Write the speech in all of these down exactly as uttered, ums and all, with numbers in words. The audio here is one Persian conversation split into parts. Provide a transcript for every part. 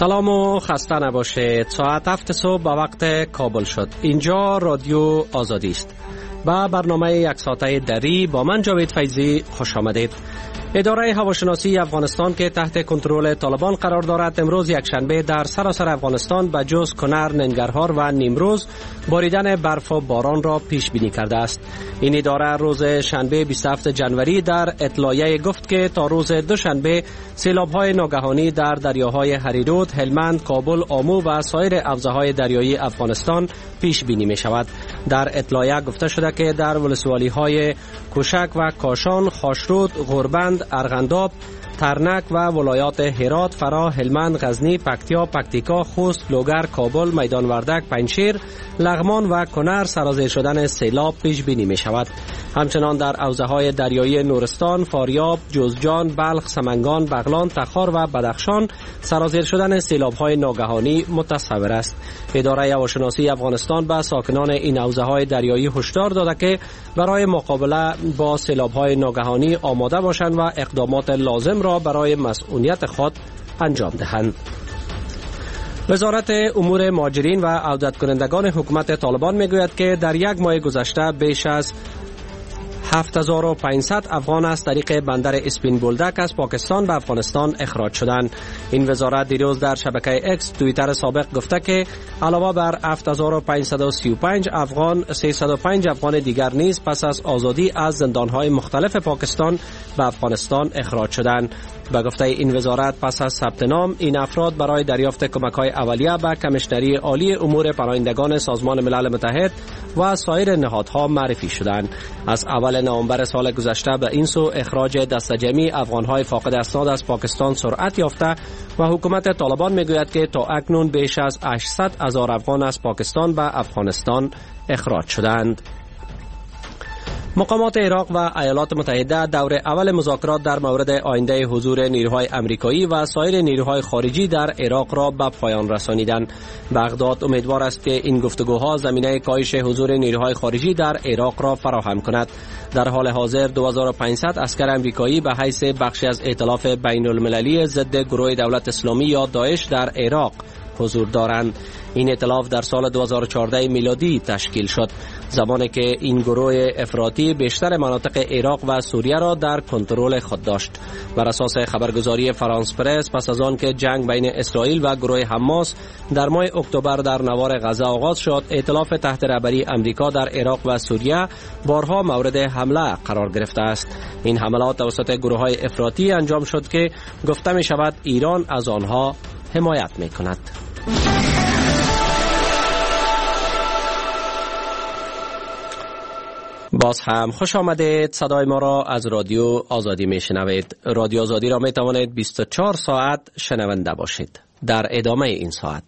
سلام و خسته نباشید. ساعت هفت صبح به وقت کابل شد. اینجا رادیو آزادی است. با برنامه یک ساعته دری با من جاوید فیضی خوش آمدید. اداره هواشناسی افغانستان که تحت کنترل طالبان قرار دارد امروز یکشنبه در سراسر افغانستان به جز کنر، ننگرهار و نیمروز باریدن برف و باران را پیش بینی کرده است. این اداره روز شنبه بیست و هفتم ژانویه در اطلاعیه گفت که تا روز دوشنبه سیلاب‌های ناگهانی در دریاهای هریرود، هلمند، کابل، آمو و سایر حوزه‌های دریایی افغانستان پیش بینی می شود. در اطلاعیه گفته شده که در ولسوالی‌های کوشک و کاشان، خاشرود، غوربند، ارغنداب، ترنک و ولایات هرات، فرا، هلمند، غزنی، پکتیا، پکتیکا، خوست، لوگر، کابل، میدان وردک، پنجشیر، لغمان و کنر سرازیر شدن سیلاب پیش بینی می شود. همچنان در حوزه‌های دریایی نورستان، فاریاب، جوزجان، بلخ، سمنگان، بغلان، تخار و بدخشان سرازیر شدن سیلاب‌های ناگهانی متصور است. اداره هواشناسی افغانستان به ساکنان این حوزه‌های دریایی هشدار داده که برای مقابله با سیلاب‌های ناگهانی آماده باشند و اقدامات لازم را برای مسئولیت خود انجام دهند. وزارت امور مهاجرین و عودت کنندگان حکومت طالبان میگوید که در یک ماه گذشته بیش از هفت هزار و پانصد افغان از طریق بندر اسپین بولدک از پاکستان به افغانستان اخراج شدند. این وزارت دیروز در شبکه اکس توییتر سابق گفته که علاوه بر هفت هزار و پانصد و سی و پنج افغان، سیصد و پنج افغان دیگر نیز پس از آزادی از زندانهای مختلف پاکستان به افغانستان اخراج شدند. به گفته این وزارت پس از ثبت نام این افراد برای دریافت کمک‌های اولیه به کمیشنری عالی امور پناهندگان سازمان ملل متحد و سایر نهادها معرفی شدند. از اول نوامبر سال گذشته به این سو اخراج دسته جمعی افغان‌های فاقد اسناد از پاکستان سرعت یافته و حکومت طالبان میگوید که تا اکنون بیش از هشتصد هزار افغان از پاکستان به افغانستان اخراج شدند. مقامات عراق و ایالات متحده دور اول مذاکرات در مورد آینده حضور نیروهای امریکایی و سایر نیروهای خارجی در عراق را به پایان رسانیدند. بغداد امیدوار است که این گفتگوها زمینه کاهش حضور نیروهای خارجی در عراق را فراهم کند. در حال حاضر دو هزار و پانصد عسکر امریکایی به حیث بخشی از ائتلاف بین المللی ضد گروه دولت اسلامی یا داعش در عراق حضور دارند. این ائتلاف در سال دو هزار و چهارده میلادی تشکیل شد، زمانی که این گروه افراطی بیشتر مناطق عراق و سوریه را در کنترل خود داشت. بر اساس خبرگزاری فرانس پرس پس از آن که جنگ بین اسرائیل و گروه حماس در ماه اکتبر در نوار غزه آغاز شد، ائتلاف تحت رهبری امریکا در عراق و سوریه بارها مورد حمله قرار گرفته است. این حملات توسط گروه‌های افراطی انجام شد که گفته می شود ایران از آنها حمایت می کند. باز هم خوش آمدید. صدای ما را از رادیو آزادی می شنوید. رادیو آزادی را می توانید بیست و چهار ساعت شنونده باشید. در ادامه این ساعت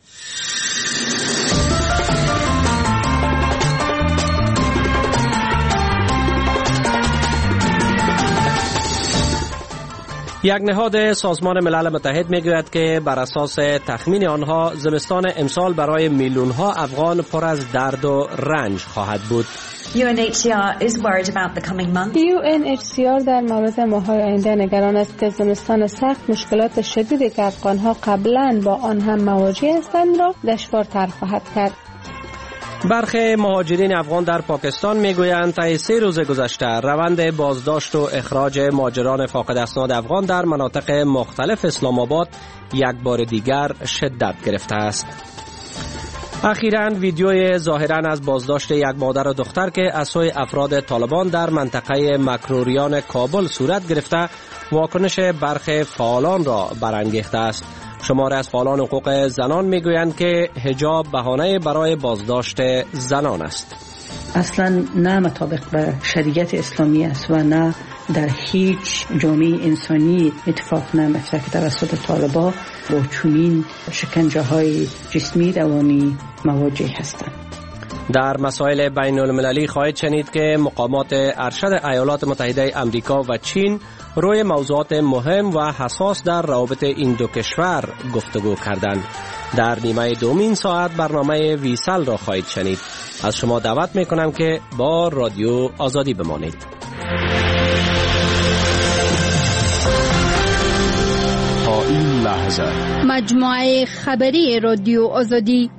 یک نهاد سازمان ملل متحد میگوید که بر اساس تخمین آنها زمستان امسال برای میلیون ها افغان پر از درد و رنج خواهد بود. یو ان اچ سی آر is worried about the coming months. یو ان اچ سی آر در مورد ماه‌های آینده نگران است که زمستان سخت مشکلات شدیدی که افغان‌ها قبلاً با آن هم مواجه هستند را دشوارتر خواهد کرد. برخی مهاجرین افغان در پاکستان میگویند طی سه روز گذشته روند بازداشت و اخراج مهاجران فاقد اسناد افغان در مناطق مختلف اسلام آباد یک بار دیگر شدت گرفته است. اخیراً ویدیوی ظاهراً از بازداشت یک مادر و دختر که از سوی افراد طالبان در منطقه مکروریان کابل صورت گرفته واکنش برخی فعالان را برانگیخته است. شماره از فعالان حقوق زنان میگویند که حجاب بهانه برای بازداشت زنان است. اصلا نه مطابق به شریعت اسلامی است و نه در هیچ جامعه انسانی اتفاق نمیفته که توسط طالبان با چنین شکنجه های جسمی روانی مواجه هستند. در مسائل بین المللی خواهید شنید که مقامات ارشد ایالات متحده آمریکا و چین روی موضوعات مهم و حساس در روابط این دو کشور گفتگو کردند. در نیمه دومین ساعت برنامه ویسل را خواهید شنید. از شما دعوت میکنم که با رادیو آزادی بمانید. تا این لحظه هزار. مجموعه خبری رادیو آزادی.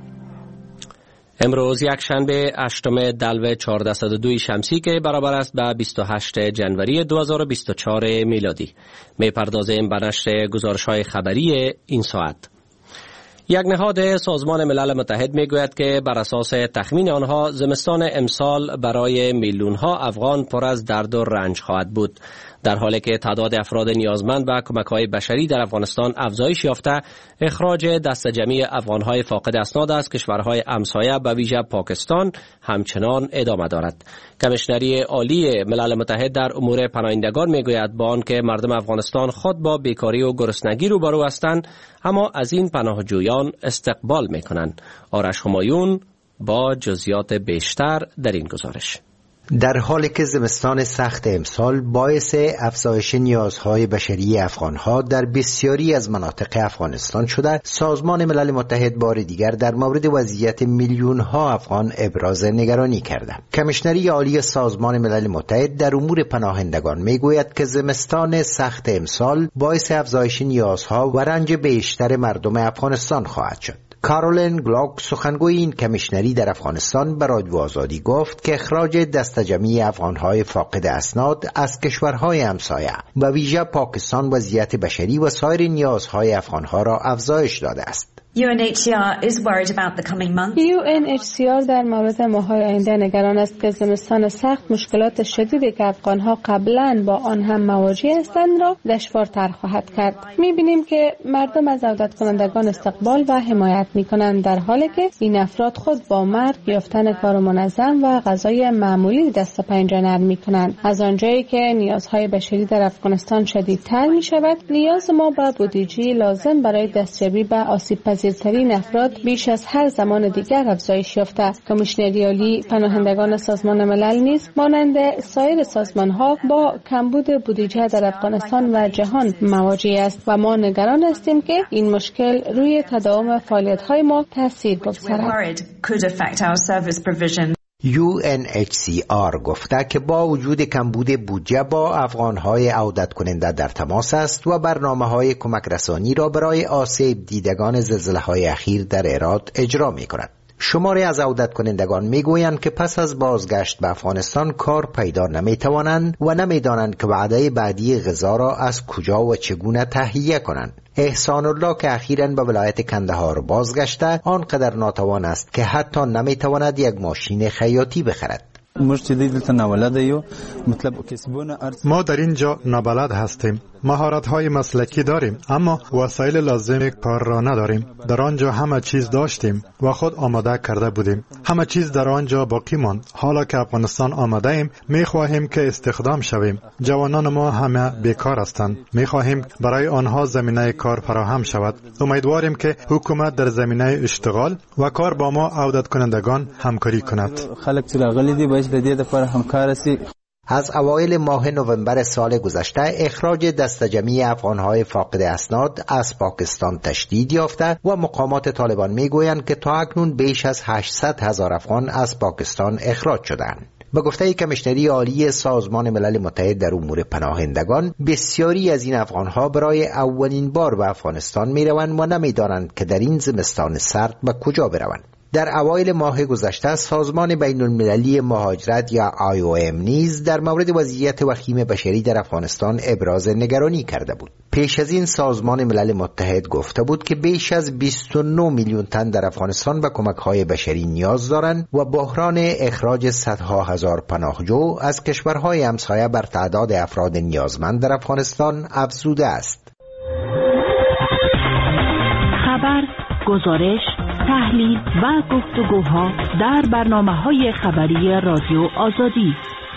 امروز یک شنبه هشتم دلو چهارصد و دو شمسی که برابر است به بیست و هشتم جنوری دو هزار و بیست و چهار میلادی. میپردازیم به نشر گزارش‌های خبری این ساعت. یک نهاد سازمان ملل متحد میگوید که بر اساس تخمین آنها زمستان امسال برای میلیون‌ها افغان پر از درد و رنج خواهد بود. در حالی که تعداد افراد نیازمند به کمک‌های بشری در افغانستان افزایش یافته، اخراج دست جمعی افغان‌های فاقد اسناد از کشورهای همسایه به ویژه پاکستان همچنان ادامه دارد. کمیشنری عالی ملل متحد در امور پناهندگان میگوید با آنکه مردم افغانستان خود با بیکاری و گرسنگی روبرو هستند، اما از این پناهجویان استقبال میکنند. آرش همایون با جزئیات بیشتر در این گزارش. در حالی که زمستان سخت امسال باعث افزایش نیازهای بشری افغانها در بسیاری از مناطق افغانستان شده، سازمان ملل متحد بار دیگر در مورد وضعیت میلیون‌ها افغان ابراز نگرانی کرده. کمیشنری عالی سازمان ملل متحد در امور پناهندگان میگوید که زمستان سخت امسال باعث افزایش نیازها و رنج بیشتر مردم افغانستان خواهد شد. کارولین گلاک سخنگوی این کمیشنری در افغانستان به رادیو آزادی گفت که اخراج دست جمعی افغانهای فاقد اسناد از کشورهای همسایه و ویژه پاکستان وضعیت بشری و سایر نیازهای افغانها را افزایش داده است. یو ان اچ سی آر is worried about the coming months. یو ان اچ سی آر در مورد ماه‌های آینده نگران است که زمستان سخت مشکلات شدیدی که افغان‌ها قبلاً با آن هم مواجه هستند را دشوارتر خواهد کرد. می‌بینیم که مردم از عودت کنندگان استقبال و حمایت می‌کنند، در حالی که این افراد خود با مرگ یافتن کار منظم و غذای معمولی دست و پنجه نرم می‌کنند. از آنجایی که نیازهای بشری در افغانستان شدیدتر می‌شود، نیاز ما به بودجه لازم برای دستیابی به آسیب پذیرترین افراد بیش از هر زمان دیگر افزایش یافته است. کمیشنری عالی پناهندگان سازمان ملل نیز مانند سایر سازمان‌ها با کمبود بودجه در افغانستان و جهان مواجه است و ما نگران هستیم که این مشکل روی تداوم فعالیت‌های ما تاثیر بگذارد. یو ان اچ سی آر گفته که با وجود کمبود بودجه با افغانهای عودت کننده در تماس است و برنامه‌های کمک رسانی را برای آسیب دیدگان زلزله‌های اخیر در هرات اجرا می‌کند. شماری از عودت کنندگان میگویند که پس از بازگشت به افغانستان کار پیدا نمیتوانند و نمیدانند که وعده بعدی غذا را از کجا و چگونه تهیه کنند. احسان الله که اخیراً به ولایت کندهار بازگشته آنقدر ناتوان است که حتی نمیتواند یک ماشین خیاطی بخرد. ما در اینجا نابلد هستیم. مهارت‌های مسلکی داریم اما وسایل لازم کار را نداریم. در آنجا همه چیز داشتیم و خود آماده کرده بودیم. همه چیز در آنجا باقی ماند. حالا که افغانستان آمده ایم می‌خواهیم که استخدام شویم. جوانان ما همه بیکار هستند. می‌خواهیم برای آنها زمینه کار فراهم شود. امیدواریم که حکومت در زمینه اشتغال و کار با ما عودت کنندگان همکاری کند. از اوایل ماه نوامبر سال گذشته اخراج دست جمعی افغانهای فاقد اسناد از پاکستان تشدید یافته و مقامات طالبان میگویند که تا اکنون بیش از هشتصد هزار افغان از پاکستان اخراج شدند. به گفته کمیشنری عالی سازمان ملل متحد در امور پناهندگان، بسیاری از این افغانها برای اولین بار به افغانستان میروند و نمیدانند که در این زمستان سرد به کجا بروند. در اوایل ماه گذشته سازمان بین المللی مهاجرت یا آی او ام نیز در مورد وضعیت وخیم بشری در افغانستان ابراز نگرانی کرده بود. پیش از این سازمان ملل متحد گفته بود که بیش از بیست و نه میلیون تن در افغانستان به کمک‌های بشری نیاز دارند و بحران اخراج صدها هزار پناهجو از کشورهای همسایه بر تعداد افراد نیازمند در افغانستان افزوده است. خبر، گزارش، تحلیل و گفتگوها در برنامه‌های خبری رادیو آزادی.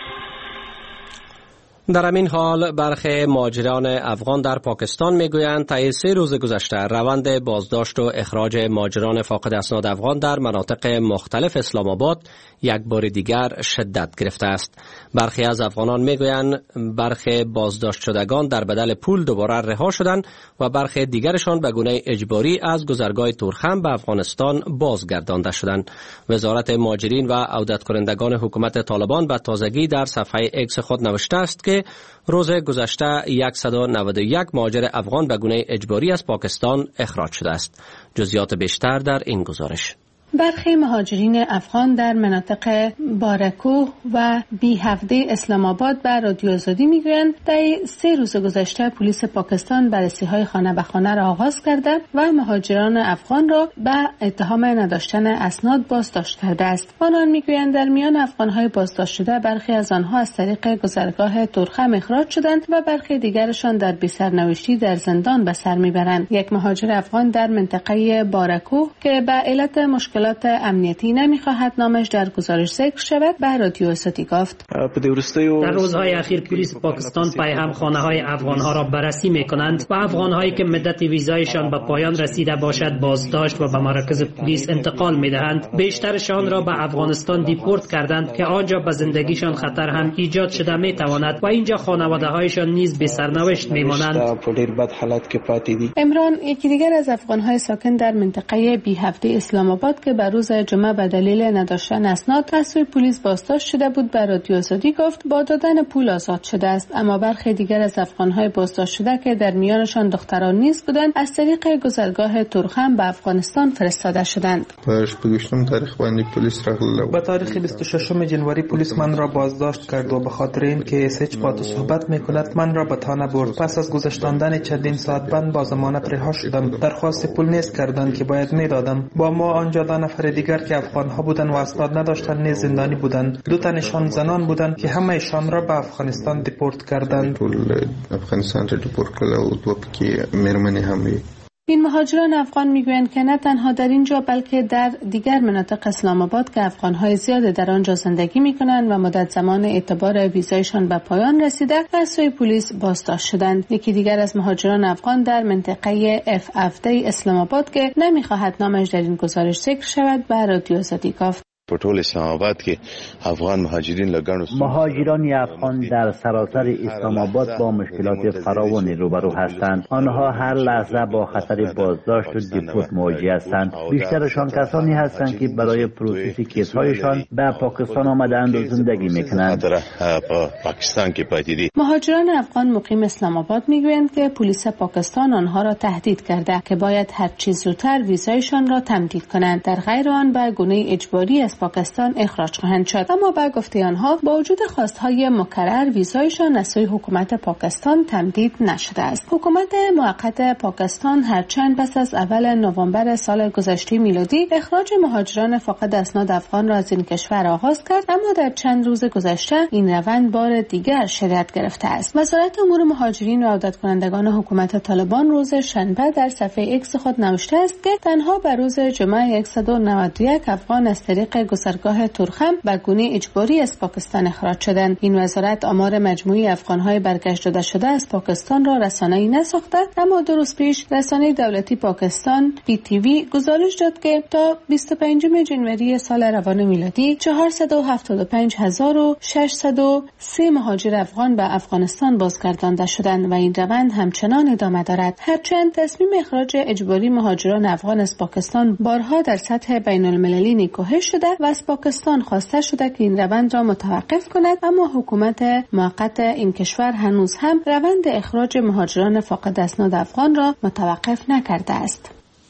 در همین حال برخی مهاجران افغان در پاکستان میگویند طی سه روز گذشته روند بازداشت و اخراج مهاجران فاقد اسناد افغان در مناطق مختلف اسلام آباد یک بار دیگر شدت گرفته است. برخی از افغانان میگویند برخی بازداشت شدگان در بدل پول دوباره رها شدند و برخی دیگرشان به گونه اجباری از گذرگاه تورخم به افغانستان بازگردانده شدند. وزارت مهاجرین و عودت کنندگان حکومت طالبان به تازگی در صفحه ایکس خود نوشته است که که روز گذشته صد و نود و یک مهاجر افغان به گونه اجباری از پاکستان اخراج شده است. جزئیات بیشتر در این گزارش. برخی مهاجرین افغان در مناطق بارکوه و بی هفده اسلام آباد به رادیو آزادی میگویند در سه روز گذشته پلیس پاکستان بررسی‌های خانه به خانه را آغاز کرده و مهاجران افغان را به اتهام نداشتن اسناد بازداشت کرده است. آنان میگویند در میان افغان‌های بازداشت شده برخی از آنها از طریق گذرگاه ترخم اخراج شدند و برخی دیگرشان در بی‌سرنوشتی در زندان به سر میبرند. یک مهاجر افغان در منطقه بارکوه که به علت مشکل امنیتی نمیخواهد نامش در گزارش ذکر شود به رادیو آزادی گفت. در روزهای اخیر پلیس پاکستان پیهم خانه های افغان ها را بررسی می کنند و افغان هایی که مدت ویزایشان به پایان رسیده باشد بازداشت و به مراکز پلیس انتقال می دهند. بیشترشان را به افغانستان دیپورت کردند که آنجا به زندگیشان خطر هم ایجاد شده می تواند و اینجا خانواده هایشان نیز به سرنوشت می مانند. عمران یکی دیگر از افغان های ساکن در منطقه بی هفته اسلام آباد که به روز جمعه به دلیل نداشتن اسناد از سوی پلیس بازداشت شده بود به رادیو آزادی گفت با دادن پول آزاد شده است، اما برخی دیگر از افغان‌های بازداشت شده که در میانشان دختران نیز بودند از طریق گذرگاه ترخم به افغانستان فرستاده شدند. به تاریخ بیست و ششم ژانویه پلیس من را بازداشت کرد و به خاطر اینکه هیچ با تو صحبت می‌کند من را به تانه برد. پس از گذشتاندن چندین ساعت بند با ضمانت رها شدم. درخواست پول نیز کردند که باید میدادم. با ما آنجا دو نفر دیگر که افغان ها بودند و اسناد نداشتند نیز زندانی بودند. دو تنشان زنان بودند که همه ایشان را به افغانستان دیپورت کردند. افغانستان را دیپورت کردند و دو پکی مرمنی هم. این مهاجران افغان میگویند که نه تنها در اینجا بلکه در دیگر مناطق اسلام آباد که افغان‌های زیاد در آنجا زندگی می‌کنند و مدت زمان اعتبار ویزایشان به پایان رسیده از سوی پلیس بازداشت شدند. یکی دیگر از مهاجران افغان در منطقه اف هفده اسلام آباد که نمی‌خواهد نامش در این گزارش ذکر شود به رادیو آزادی گفت. په ټول اسلام آباد کې افغان مهاجرین لګانو مهاجران افغان در سراسر اسلام آباد با مشکلات فراوانی روبرو هستند. آنها هر لحظه با خطر بازداشت و دیپورت مواجه هستند. بیشترشان کسانی هستند که برای پروسس کیس‌هایشان به پاکستان آمدند و زندگی می‌کنند. پاکستان کې پاتې مهاجران افغان مقیم اسلام آباد می‌گویند که پلیس پاکستان آنها را تهدید کرده که باید هر چیز زودتر ویزایشان را تمدید کنند، در غیر آن به گونه اجباری از پاکستان اخراج خواهند شد. اما با گفته آنها با وجود خواستهای مکرر ویزایشان از سوی حکومت پاکستان تمدید نشده است. حکومت موقت پاکستان هرچند پس از اول نوامبر سال گذشته میلادی اخراج مهاجران فاقد اسناد افغان را از این کشور آغاز کرد، اما در چند روز گذشته این روند بار دیگر شدت گرفته است. وزارت امور مهاجرین و عودت کنندگان حکومت طالبان روز شنبه در صفحه ایکس خود نوشته است که تنها بر روز جمعه صد و نود و یک افغان از طریق گذرگاه ترخم به گونه اجباری از پاکستان اخراج شدند. این وزارت آمار مجموعی افغان‌های برگشت داده شده از پاکستان را رسانه‌ای نساخته، اما دو روز پیش رسانه دولتی پاکستان پی تی وی گزارش داد که تا بیست و پنجم ژانویه سال روان میلادی چهارصد و هفتاد و پنج هزار و ششصد و سه مهاجر افغان به افغانستان بازگردانده شدند و این روند همچنان ادامه دارد. هرچند تصمیم اخراج اجباری مهاجران افغان از پاکستان بارها در سطح بین‌المللی نکوهش شده و از پاکستان خواسته شده که این روند را متوقف کند، اما حکومت موقت این کشور هنوز هم روند اخراج مهاجران فاقد اسناد افغان را متوقف نکرده است.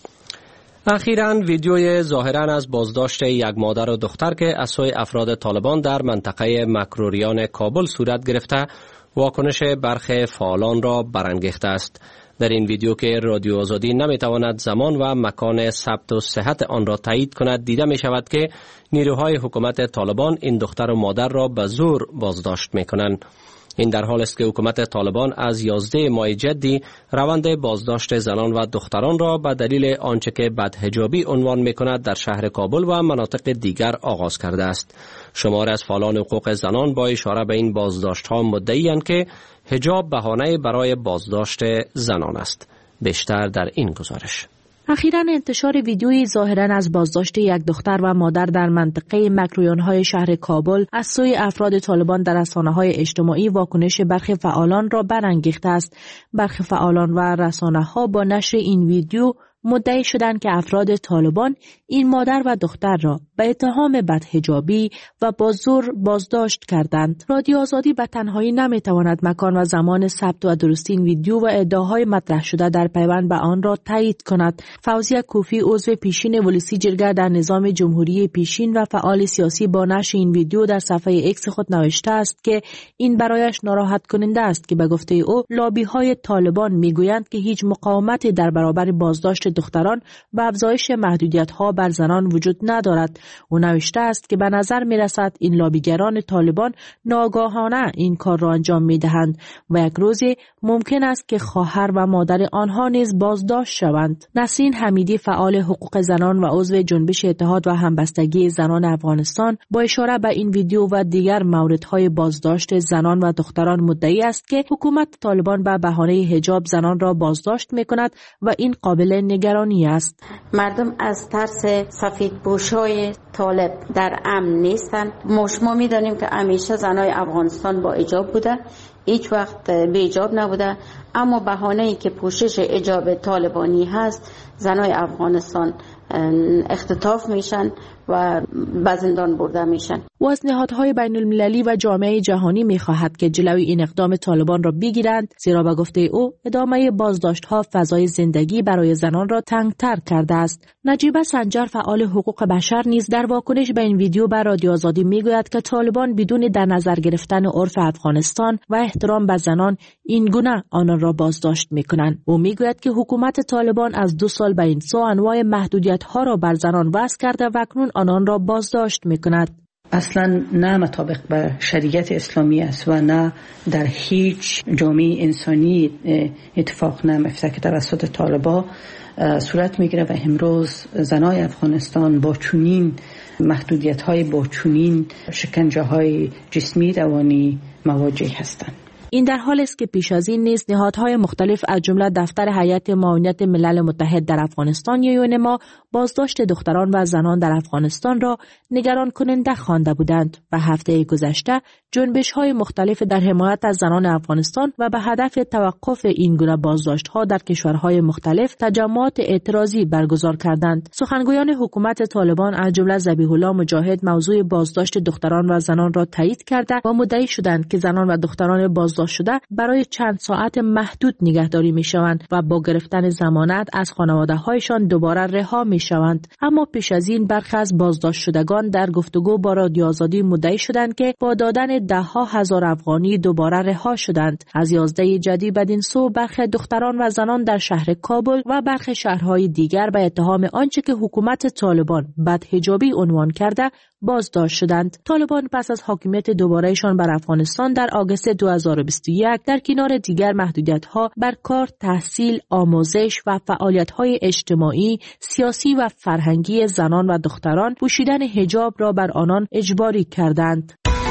اخیراً ویدیوی ظاهراً از بازداشت یک مادر و دختر که از سوی افراد طالبان در منطقه مکروریان کابل صورت گرفته واکنش برخی فعالان را برانگیخته است. در این ویدیو که رادیو آزادی نمیتواند زمان و مکان ثبت و صحت آن را تایید کند، دیده می شود که نیروهای حکومت طالبان این دختر و مادر را به زور بازداشت می کنند. این در حال است که حکومت طالبان از یازده ماه جدی روند بازداشت زنان و دختران را به دلیل آنچه که بدحجابی عنوان می کند در شهر کابل و مناطق دیگر آغاز کرده است. شمار از فعالان حقوق زنان با اشاره به این بازداشت ها مدعی‌اند که حجاب بهانه برای بازداشت زنان است. بیشتر در این گزارش. اخیراً انتشار ویدیویی ظاهراً از بازداشت یک دختر و مادر در منطقه مکروریان‌های شهر کابل از سوی افراد طالبان در رسانه‌های اجتماعی واکنش برخی فعالان را برانگیخته است. برخی فعالان و رسانه‌ها با نشر این ویدیو مدعی شدند که افراد طالبان این مادر و دختر را به اتهام بدحجابی و با زور بازداشت کردند. رادیو آزادی به تنهایی نمیتواند مکان و زمان ثبت و درستی این ویدیو و ادعاهای مطرح شده در پیوند به آن را تایید کند. فوزیه کوفی عضو پیشین ولسی جرگه در نظام جمهوری پیشین و فعال سیاسی با نشر این ویدیو در صفحه ایکس خود نوشته است که این برایش ناراحت کننده است که به گفته او لابی های طالبان میگویند که هیچ مقاومتی در برابر بازداشت دختران و افزایش محدودیت ها بر زنان وجود ندارد. او نوشته است که به نظر می رسد این لابیگران طالبان ناگاهانه این کار را انجام می دهند و یک روزی ممکن است که خواهر و مادر آنها نیز بازداشت شوند. نسرین حمیدی فعال حقوق زنان و عضو جنبش اتحاد و همبستگی زنان افغانستان با اشاره به این ویدیو و دیگر موردهای بازداشت زنان و دختران مدعی است که حکومت طالبان به بهانه حجاب زنان را بازداشت می کند و این قابل نگرانی است. مردم از ترس سفیدپوشای طالب در امن نیستند. ما شما می دانیم که همیشه زنای افغانستان با حجاب بوده، هیچ وقت بی حجاب نبوده، اما بهانه‌ای که پوشش حجاب طالبانی هست زنای افغانستان اختطاف میشن و به زندان برده میشن. و از نهادهای بین المللی و جامعه جهانی میخواهد که جلوی این اقدام طالبان را بگیرند، زیرا به گفته او ادامه بازداشت ها فضای زندگی برای زنان را تنگتر کرده است. نجیبه سنجر فعال حقوق بشر نیز در واکنش به این ویدیو به رادیو آزادی میگوید که طالبان بدون در نظر گرفتن عرف افغانستان و احترام به زنان این گونه آنان را بازداشت میکنند. او میگوید که حکومت طالبان از دو سال به این سو انواع محدودیت ها را بر زنان وضع کرده و اکنون آنان را بازداشت میکند. اصلا نه مطابق به شریعت اسلامی است و نه در هیچ جامعه انسانی اتفاق نمیفته که توسط طالبان صورت میگیره و امروز زنای افغانستان با چنین محدودیت های با چنین شکنجه های جسمی روانی مواجه هستند. این در حال است که پیش از این نیز نهادهای مختلف از جمله دفتر هیئت معاونت ملل متحد در افغانستان یا یونما بازداشت دختران و زنان در افغانستان را نگران کننده خوانده بودند و هفته گذشته جنبش‌های مختلف در حمایت از زنان افغانستان و به هدف توقف این گونه بازداشت‌ها در کشورهای مختلف تجمعات اعتراضی برگزار کردند. سخنگویان حکومت طالبان از جمله ذبیح الله مجاهد موضوع بازداشت دختران و زنان را تایید کرده و مدعی شدند که زنان و دختران بازداشت شده برای چند ساعت محدود نگهداری می شوند و با گرفتن ضمانت از خانواده هایشان دوباره رها می شوند. اما پیش از این برخی از بازداشت شدگان در گفتگو با رادیو آزادی مدعی شدند که با دادن ده ها هزار افغانی دوباره رها شدند. از یازده جدی بدین سو برخی دختران و زنان در شهر کابل و برخی شهرهای دیگر به اتهام آنچه که حکومت طالبان بدحجابی عنوان کرده بازداشت شدند. طالبان پس از حاکمیت دوبارهشان بر افغانستان در آگوست دو هزار و بیست و یک در کنار دیگر محدودیت‌ها بر کار، تحصیل، آموزش و فعالیت‌های اجتماعی، سیاسی و فرهنگی زنان و دختران پوشیدن حجاب را بر آنان اجباری کردند.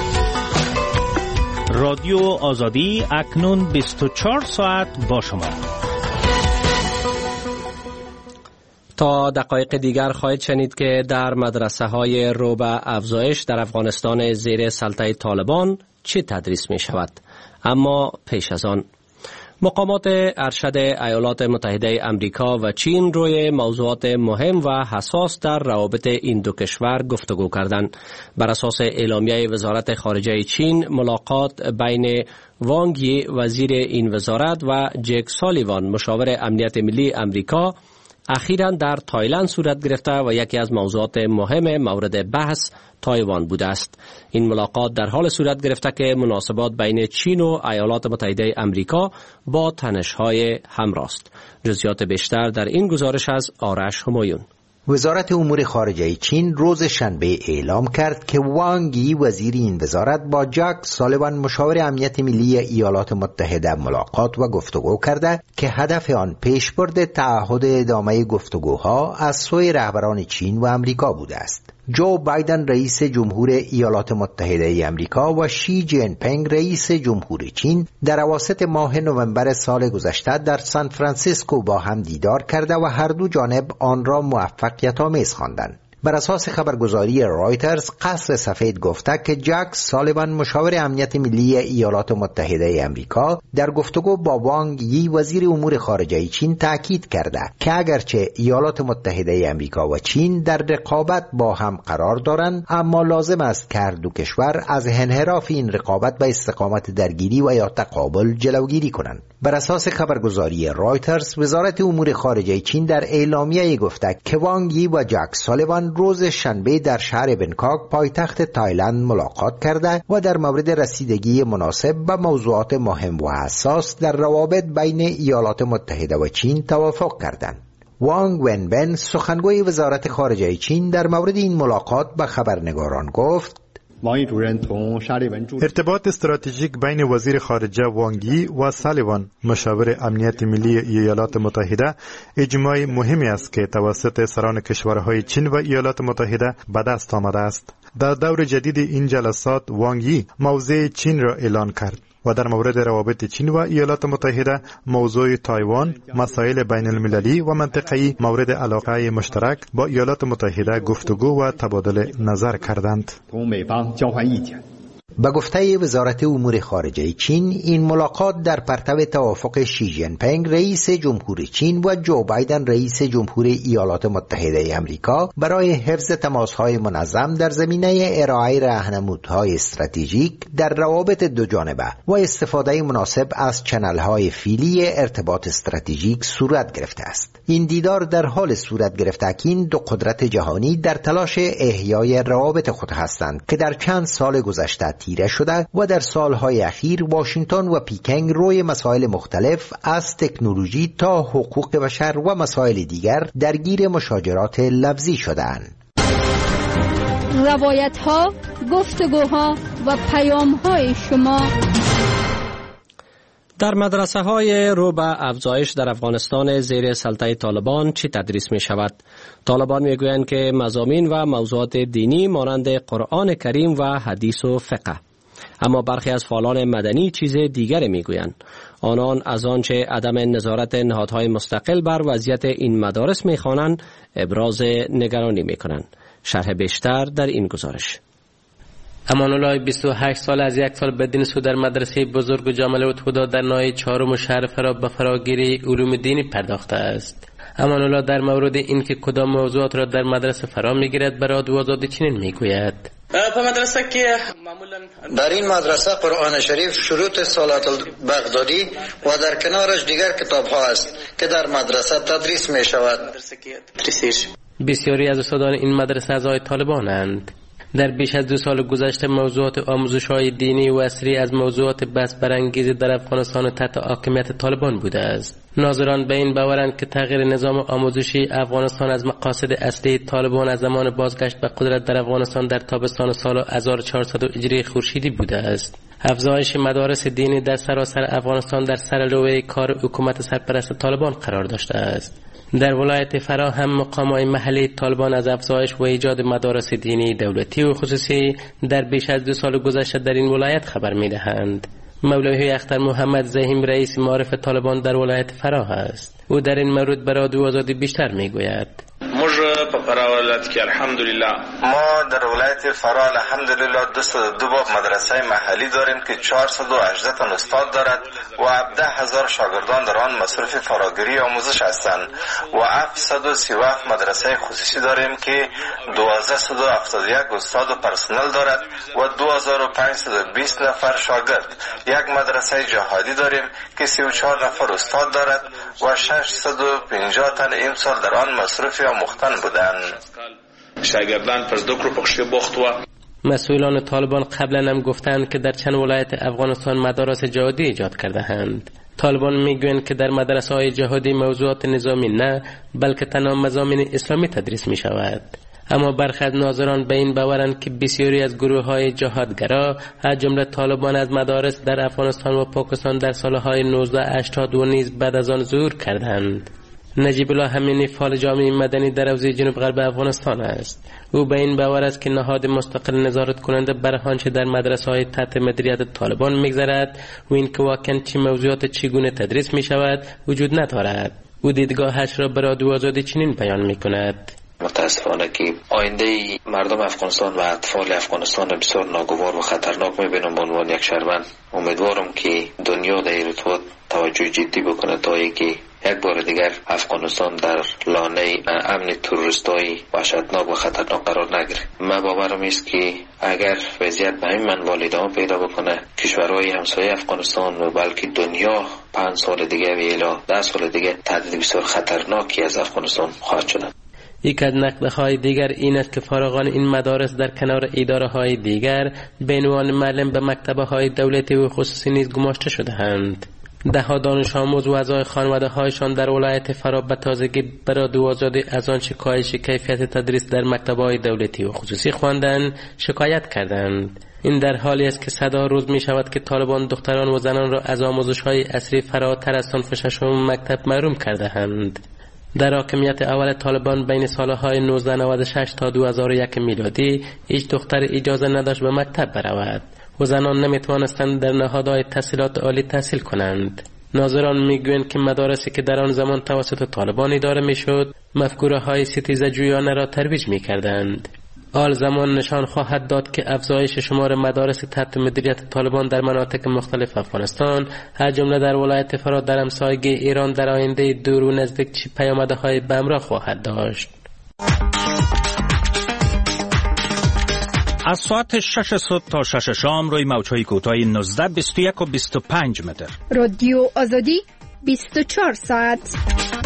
رادیو آزادی اکنون بیست و چهار ساعت با شما. تا دقایق دیگر خواهید شنید که در مدرسه های رو به افزایش در افغانستان زیر سلطه طالبان چه تدریس می شود. اما پیش از آن مقامات ارشد ایالات متحده امریکا و چین روی موضوعات مهم و حساس در روابط این دو کشور گفتگو کردند. بر اساس اعلامیه وزارت خارجه چین، ملاقات بین وانگ یی وزیر این وزارت و جک سالیوان مشاور امنیت ملی امریکا اخیراً در تایلند صورت گرفته و یکی از موضوعات مهم مورد بحث تایوان بوده است. این ملاقات در حال صورت گرفته که مناسبات بین چین و ایالات متحده امریکا با تنش‌های همراه است. جزئیات بیشتر در این گزارش از آرش همایون. وزارت امور خارجه چین روز شنبه اعلام کرد که وانگ یی وزیر این وزارت با جک سالیوان مشاور امنیت ملی ایالات متحده ملاقات و گفتگو کرده که هدف آن پیشبرد تعهد ادامه گفتگوها از سوی رهبران چین و امریکا بوده است. جو بایدن رئیس جمهور ایالات متحده امریکا و شی جین پینگ رئیس جمهور چین در اواسط ماه نوامبر سال گذشته در سان فرانسیسکو با هم دیدار کرده و هر دو جانب آن را موفقیت آمیز خواندند. بر اساس خبرگزاری رایترز، قصر سفید گفته که جک سالیوان مشاور امنیت ملی ایالات متحده آمریکا در گفتگو با وانگ یی وزیر امور خارجه چین تاکید کرده که اگرچه ایالات متحده آمریکا و چین در رقابت با هم قرار دارند، اما لازم است که هر دو کشور از انحراف این رقابت به استقامت درگیری و یا تقابل جلوگیری کنند. بر اساس خبرگزاری رایترز، وزارت امور خارجه چین در اعلامیه گفته که وانگ یی و جک سالیوان روز شنبه در شهر بنکاک پایتخت تایلند ملاقات کرده و در مورد رسیدگی مناسب به موضوعات مهم و حساس در روابط بین ایالات متحده و چین توافق کردند. وانگ ونبن، سخنگوی وزارت خارجه چین، در مورد این ملاقات به خبرنگاران گفت: ارتباط استراتژیک بین وزیر خارجه وانگ یی و سالیوان، مشاور امنیت ملی ایالات متحده، اجماع مهمی است که توسط سران کشورهای چین و ایالات متحده به دست آمده است. در دور جدید این جلسات وانگ یی موضع چین را اعلان کرد و در مورد روابط چین و ایالات متحده، موضوع تایوان، مسائل بین المللی و منطقه‌ای مورد علاقه مشترک با ایالات متحده گفتگو و تبادل نظر کردند. به گفته وزارت امور خارجه چین، این ملاقات در پرتو توافق شی جین پینگ رئیس جمهور چین و جو بایدن رئیس جمهور ایالات متحده آمریکا برای حفظ تماس‌های منظم در زمینه ارائه راهنمودهای استراتژیک در روابط دو جانبه و استفاده مناسب از چنل‌های فیلی ارتباط استراتژیک صورت گرفته است. این دیدار در حال صورت گرفته که این دو قدرت جهانی در تلاش احیای روابط خود هستند که در چند سال گذشته تیره شده و در سالهای اخیر واشنگتن و پیکنگ روی مسائل مختلف از تکنولوژی تا حقوق بشر و مسائل دیگر درگیر مشاجرات لفظی شدند. روایت‌ها، گفتگوها و پیام‌های شما در مدرسه های رو به افزایش در افغانستان زیر سلطه طالبان چی تدریس می شود؟ طالبان می گویند که مضامین و موضوعات دینی مانند قرآن کریم و حدیث و فقه. اما برخی از فعالان مدنی چیز دیگر می گویند. آنان از آنچه عدم نظارت نهادهای مستقل بر وضعیت این مدارس می خوانند ابراز نگرانی می کنند. شرح بیشتر در این گزارش. امان‌الله بیست و هشت سال از یک سال بدین سو در مدرسه بزرگ جامع الهدی در ناحیه چهارم شهر فرا به فراگیری علوم دینی پرداخته است. امان‌الله در مورد اینکه کدام موضوعات را در مدرسه فرا میگیرد برای رادیو آزادی چنین میگوید: در این مدرسه قرآن شریف، شروط صلات البغدادی و در کنارش دیگر کتاب ها است که در مدرسه تدریس می شود. بسیاری از استادان این مدرسه اعضای طالبانند. در بیش از دو سال گذشته موضوعات آموزش‌های دینی و عصری از موضوعات بحث برانگیز در افغانستان تحت حاکمیت طالبان بوده است. ناظران به این باورند که تغییر نظام آموزشی افغانستان از مقاصد اصلی طالبان از زمان بازگشت به قدرت در افغانستان در تابستان سال هزار و چهارصد هجری خورشیدی بوده است. افزایش مدارس دینی در سراسر افغانستان در سرلوحه کار حکومت سرپرست طالبان قرار داشته است. در ولایت فرا هم مقامات محلی طالبان از افزایش و ایجاد مدارس دینی دولتی و خصوصی در بیش از دو سال گذشته در این ولایت خبر می‌دهند. مولوی اختر محمد زعیم رئیس معارف طالبان در ولایت فرا است. او در این مورد برای رادیو آزادی بیشتر میگوید: موږ په فرا ولایت کې الحمدلله ما در ولایت فرا الحمدلله دویست و دو باب مدرسه محلی داریم که چهارصد و هجده تن استاد دارد و هفده هزار شاگردان در آن مصروف فراگیری آموزش هستند و هفتصد و سی و هفت مدرسه خصوصی داریم که دو هزار و صد و هفتاد و یک استاد و پرسنل دارد و دو هزار و پانصد و بیست نفر شاگرد. یک مدرسه جهادی داریم که سی و چهار نفر استاد دارد و ششصد و پنجاه تن امسال در آن مصروف آموختن بودند. شاگردان پر زده کړو پکښې بوخت و. مسئولان طالبان قبلا هم گفتند که در چند ولایت افغانستان مدارس جهادی ایجاد کرده اند. طالبان میگویند که در مدرسه های جهادی موضوعات نظامی نه بلکه تنها مضامین اسلامی تدریس می شود. اما برخی از ناظران به این باورند که بسیاری از گروه های جهادگرا از جمله طالبان از مدارس در افغانستان و پاکستان در سالهای نوزده هشتاد و نیز بعد از آن ظهور کردند. نجیب الله همینی فعال جامعه مدنی در حوزه جنوب غرب افغانستان است. او به این باور است که نهاد مستقل نظارت کننده بر آنچه در مدرسه های تحت مدیریت طالبان میگذرد و اینکه واقعا چه موضوعات چگونه تدریس می شود وجود ندارد. او دیدگاهش را برای رادیو آزادی چنین بیان می کند: متاسفانه که آینده مردم افغانستان و اطفال افغانستان بسیار ناگوار و خطرناک میبینم. به عنوان یک شهروند امیدوارم که دنیا در این رتبه توجه جدی بکنه تا اینکه یک بار دیگر افغانستان در لانه امن تروریستای وحشتناک و خطرناک قرار نگیره. من باورم است که اگر وضعیت به این منوال ادامه پیدا بکنه، کشورهای همسایه افغانستان و بلکه دنیا پنج سال دیگه و الی ده سال دیگه تهدید بسیار خطرناکی از افغانستان خواهد شد. یک از نقدهای دیگر این است که فارغان این مدارس در کنار اداره های دیگر به عنوان معلم به مکتبه های دولتی و خصوصی نیز گماشته شده‌اند. ده ها دانش آموز و اعضای خانواده هایشان در ولایت فرا به تازگی برای دوازده از آنچه کاهش کیفیت تدریس در مکتب های دولتی و خصوصی خواندن شکایت کردند. این در حالی است که صدا روز می شود که طالبان دختران و زنان را از آموزش های عصری فراتر از صنف ششم مکتب محروم کرده اند. در حاکمیت اول طالبان بین سالهای نوزده نود و شش تا دو هزار و یک میلادی هیچ دختر اجازه نداشت به مکتب برود و زنان نمیتوانستند در نهادهای تحصیلات عالی تحصیل کنند. ناظران میگویند که مدارسی که در آن زمان توسط طالبان اداره میشد مفکوره های ستیزه جویانه را ترویج میکردند. آل زمان نشان خواهد داد که افزایش شمار مدارس تحت مدیریت طالبان در مناطق مختلف افغانستان، از جمله در ولایت فرات در همسایگی ایران، در آینده دور و نزدیک چه پیامدهای به همراه خواهد داشت. از ساعت شش صبح تا شش شام روی موج‌های کوتاه نوزده، بیست و یک و بیست و پنج متر. رادیو آزادی بیست و چهار ساعت.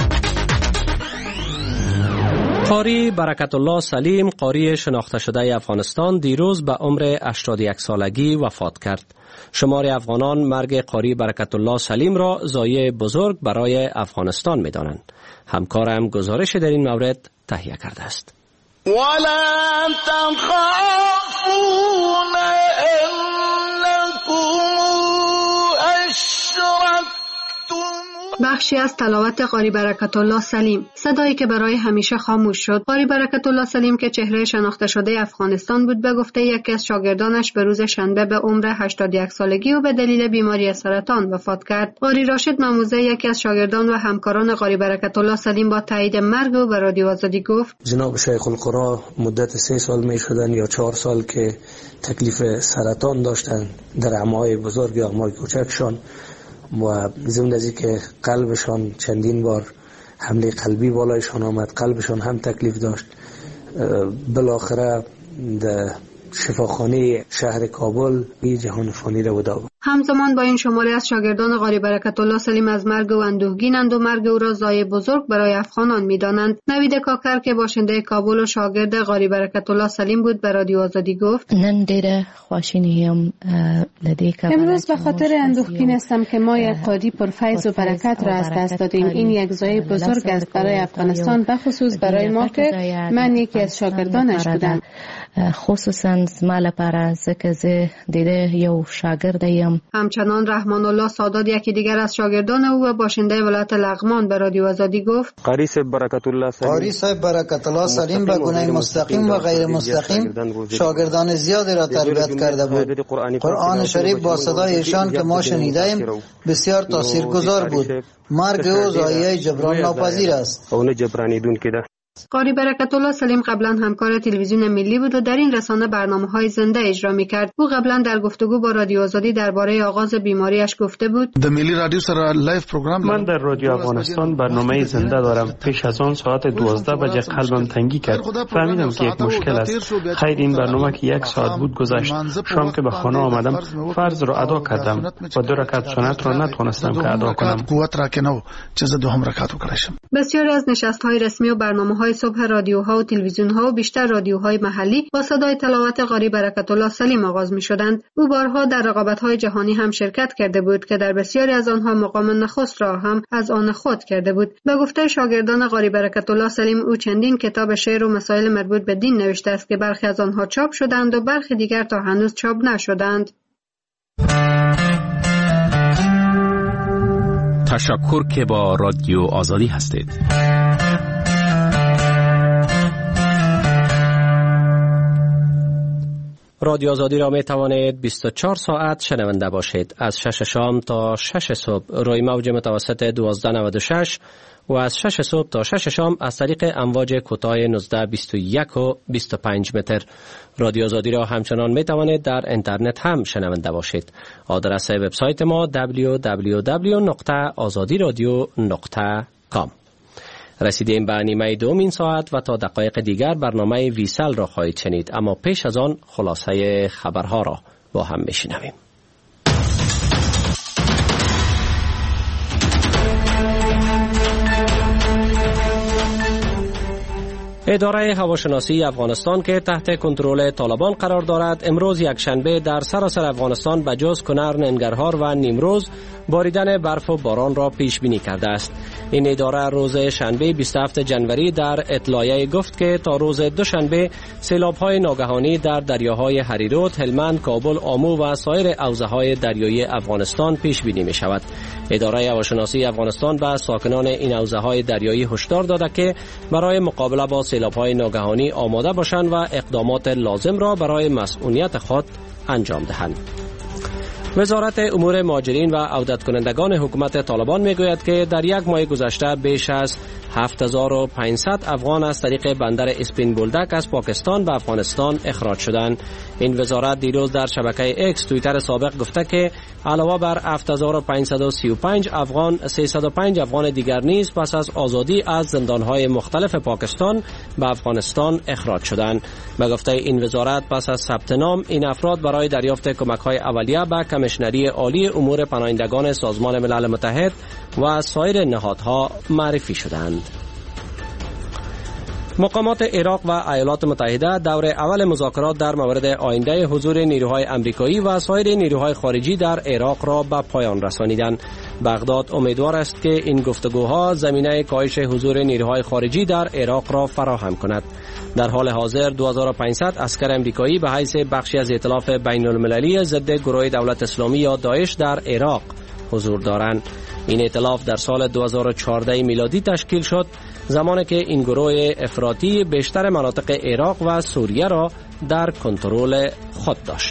قاری برکت الله سلیم، قاری شناخته شده افغانستان، دیروز به عمر هشتاد و یک سالگی وفات کرد. شمار افغانان مرگ قاری برکت الله سلیم را ضایعه بزرگ برای افغانستان می دانند. همکارم گزارش در این مورد تهیه کرده است. ولا تخافون انکم اشرکتم. بخشی از تلاوت قاری برکت الله سلیم، صدایی که برای همیشه خاموش شد. قاری برکت الله سلیم که چهره شناخته شده افغانستان بود، به گفته یکی از شاگردانش به روز شنبه به عمر هشتاد و یک سالگی و به دلیل بیماری سرطان وفات کرد. قاری راشد مموزه، یکی از شاگردان و همکاران قاری برکت الله سلیم، با تایید مرگ او به رادیو آزادی گفت: جناب شیخ القرآن مدت سه سال می شدن یا چهار سال که تکلیف سرطان داشتن در اعماق بزرگ اعماق کوچکشان و ضمن از اینکه قلبشان چندین بار حمله قلبی بالایشان آمد، قلبشان هم تکلیف داشت. بالاخره در شفاخانه شهر کابل این جهان فانی را وداع. همزمان با این شماری از شاگردان قاری برکت الله سلیم از مرگ او اندوهگینند و مرگ او را ضایعه بزرگ برای افغانان می‌دانند. نوید کاکر که باشنده کابل و شاگرد قاری برکت الله سلیم بود به رادیو آزادی گفت: نن ډیره خواشینی یم لدی کابل. امروز به خاطر اندوهگین هستم که ما یک قاری پرفیض و برکت را از دست دادیم. این یک ضایعه بزرگ است برای افغانستان، به خصوص برای ما که من یکی از شاگردانش بودم. خصوصا زما لپاره ځکه زه د یو شاګرد یم. همچنان رحمان الله سادات، یکی دیگر از شاگردان او و باشنده ولایت لغمان، به رادیو آزادی گفت: قاری صاحب برکت الله سلیم قاری صاحب برکت الله سلیم به گونه مستقیم و غیر مستقیم شاگردان زیادی را تربیت کرده بود. قرآن شریف با صدای ایشان که ما شنیده ایم بسیار تاثیرگذار بود. مرگ او ضایعه جبران ناپذیر است. او نه جبرانیدونکی ده. قاری برکت الله سلیم قبلا همکار تلویزیون ملی بود و در این رسانه برنامه‌های زنده اجرا می‌کرد. او قبلا در گفتگو با رادیو آزادی درباره آغاز بیماریش گفته بود: د ملی رادیو سره لایو پروگرام من در رادیو افغانستان برنامه زنده دارم. پیش از آن ساعت دوازده بجه قلبم تنگی کرد. فهمیدم که یک مشکل است. خیر این برنامه که یک ساعت بود گذشت. شام که به خانه آمدم فرض را ادا کردم و دو رکعت سنت را نتوانستم که ادا کنم. قوت را که نو چیز دوم رکعت وکړم. بسیاری از نشست‌های رسمی و برنامه‌های صبح رادیوها و تلویزیون‌ها و بیشتر رادیوهای محلی با صدای تلاوت قاری برکت الله سلیم آغاز می‌شدند. او بارها در رقابت‌های جهانی هم شرکت کرده بود که در بسیاری از آنها مقام نخست را هم از آن خود کرده بود. به گفته شاگردان قاری برکت الله سلیم، او چندین کتاب شعر و مسائل مربوط به دین نوشته است که برخی از آنها چاپ شدند و برخی دیگر تا هنوز چاپ نشدند. تشکر که با رادیو آزادی هستید. رادیو آزادی را می توانید بیست و چهار ساعت شنونده باشید. از شش شام تا شش صبح روی موج متوسط دوازده نود و شش و از شش صبح تا شش شام از طریق امواج کوتاه نوزده بیست و یک و بیست و پنج متر. رادیو آزادی را همچنان می توانید در اینترنت هم شنونده باشید. آدرس وبسایت ما دبلیو دبلیو دبلیو نقطه آزادی رادیو نقطه کام. رسیدیم به نیمه دوم این ساعت و تا دقایق دیگر برنامه ویسل را خواهید شنید، اما پیش از آن خلاصه خبرها را با هم بشنویم. اداره هواشناسی افغانستان که تحت کنترل طالبان قرار دارد، امروز یک شنبه در سراسر افغانستان به جز کنر، ننگرهار و نیمروز باریدن برف و باران را پیش بینی کرده است. این اداره روز شنبه بیست و هفتم جنوری در اطلاعیه گفت که تا روز دوشنبه سیلاب‌های ناگهانی در دریاهای هریرود، هلمند، کابل، آمو و سایر حوزه‌های دریایی افغانستان پیش بینی می شود. اداره هواشناسی افغانستان به ساکنان این حوزه‌های دریایی هشدار داده که برای مقابله با سیلاب‌های ناگهانی آماده باشند و اقدامات لازم را برای مسئولیت خود انجام دهند. وزارت امور مهاجرین و عودت کنندگان حکومت طالبان میگوید که در یک ماه گذشته بیش از هفت هزار و پانصد افغان از طریق بندر اسپین بولدک از پاکستان به افغانستان اخراج شدند. این وزارت دیروز در شبکه اکس توییتر سابق گفته که علاوه بر هفت هزار و پانصد و سی و پنج افغان، سیصد و پنج افغان دیگر نیز پس از آزادی از زندانهای مختلف پاکستان به افغانستان اخراج شدند. به گفته این وزارت پس از ثبت نام این افراد برای دریافت کمک‌های اولیه به کمیشنری عالی امور پناهندگان سازمان ملل متحد و سایر نهادها معرفی شدند. مقامات عراق و ایالات متحده دور اول مذاکرات در مورد آینده حضور نیروهای آمریکایی و سایر نیروهای خارجی در عراق را به پایان رسانیدند. بغداد امیدوار است که این گفتگوها زمینه کاهش حضور نیروهای خارجی در عراق را فراهم کند. در حال حاضر دو هزار و پانصد عسکر آمریکایی به حیث بخشی از ائتلاف بین المللی ضد گروه دولت اسلامی یا داعش در عراق حضور دارند. این ائتلاف در سال دو هزار و چهارده میلادی تشکیل شد، زمانی که این گروه افراطی بیشتر مناطق عراق و سوریه را در کنترل خود داشت.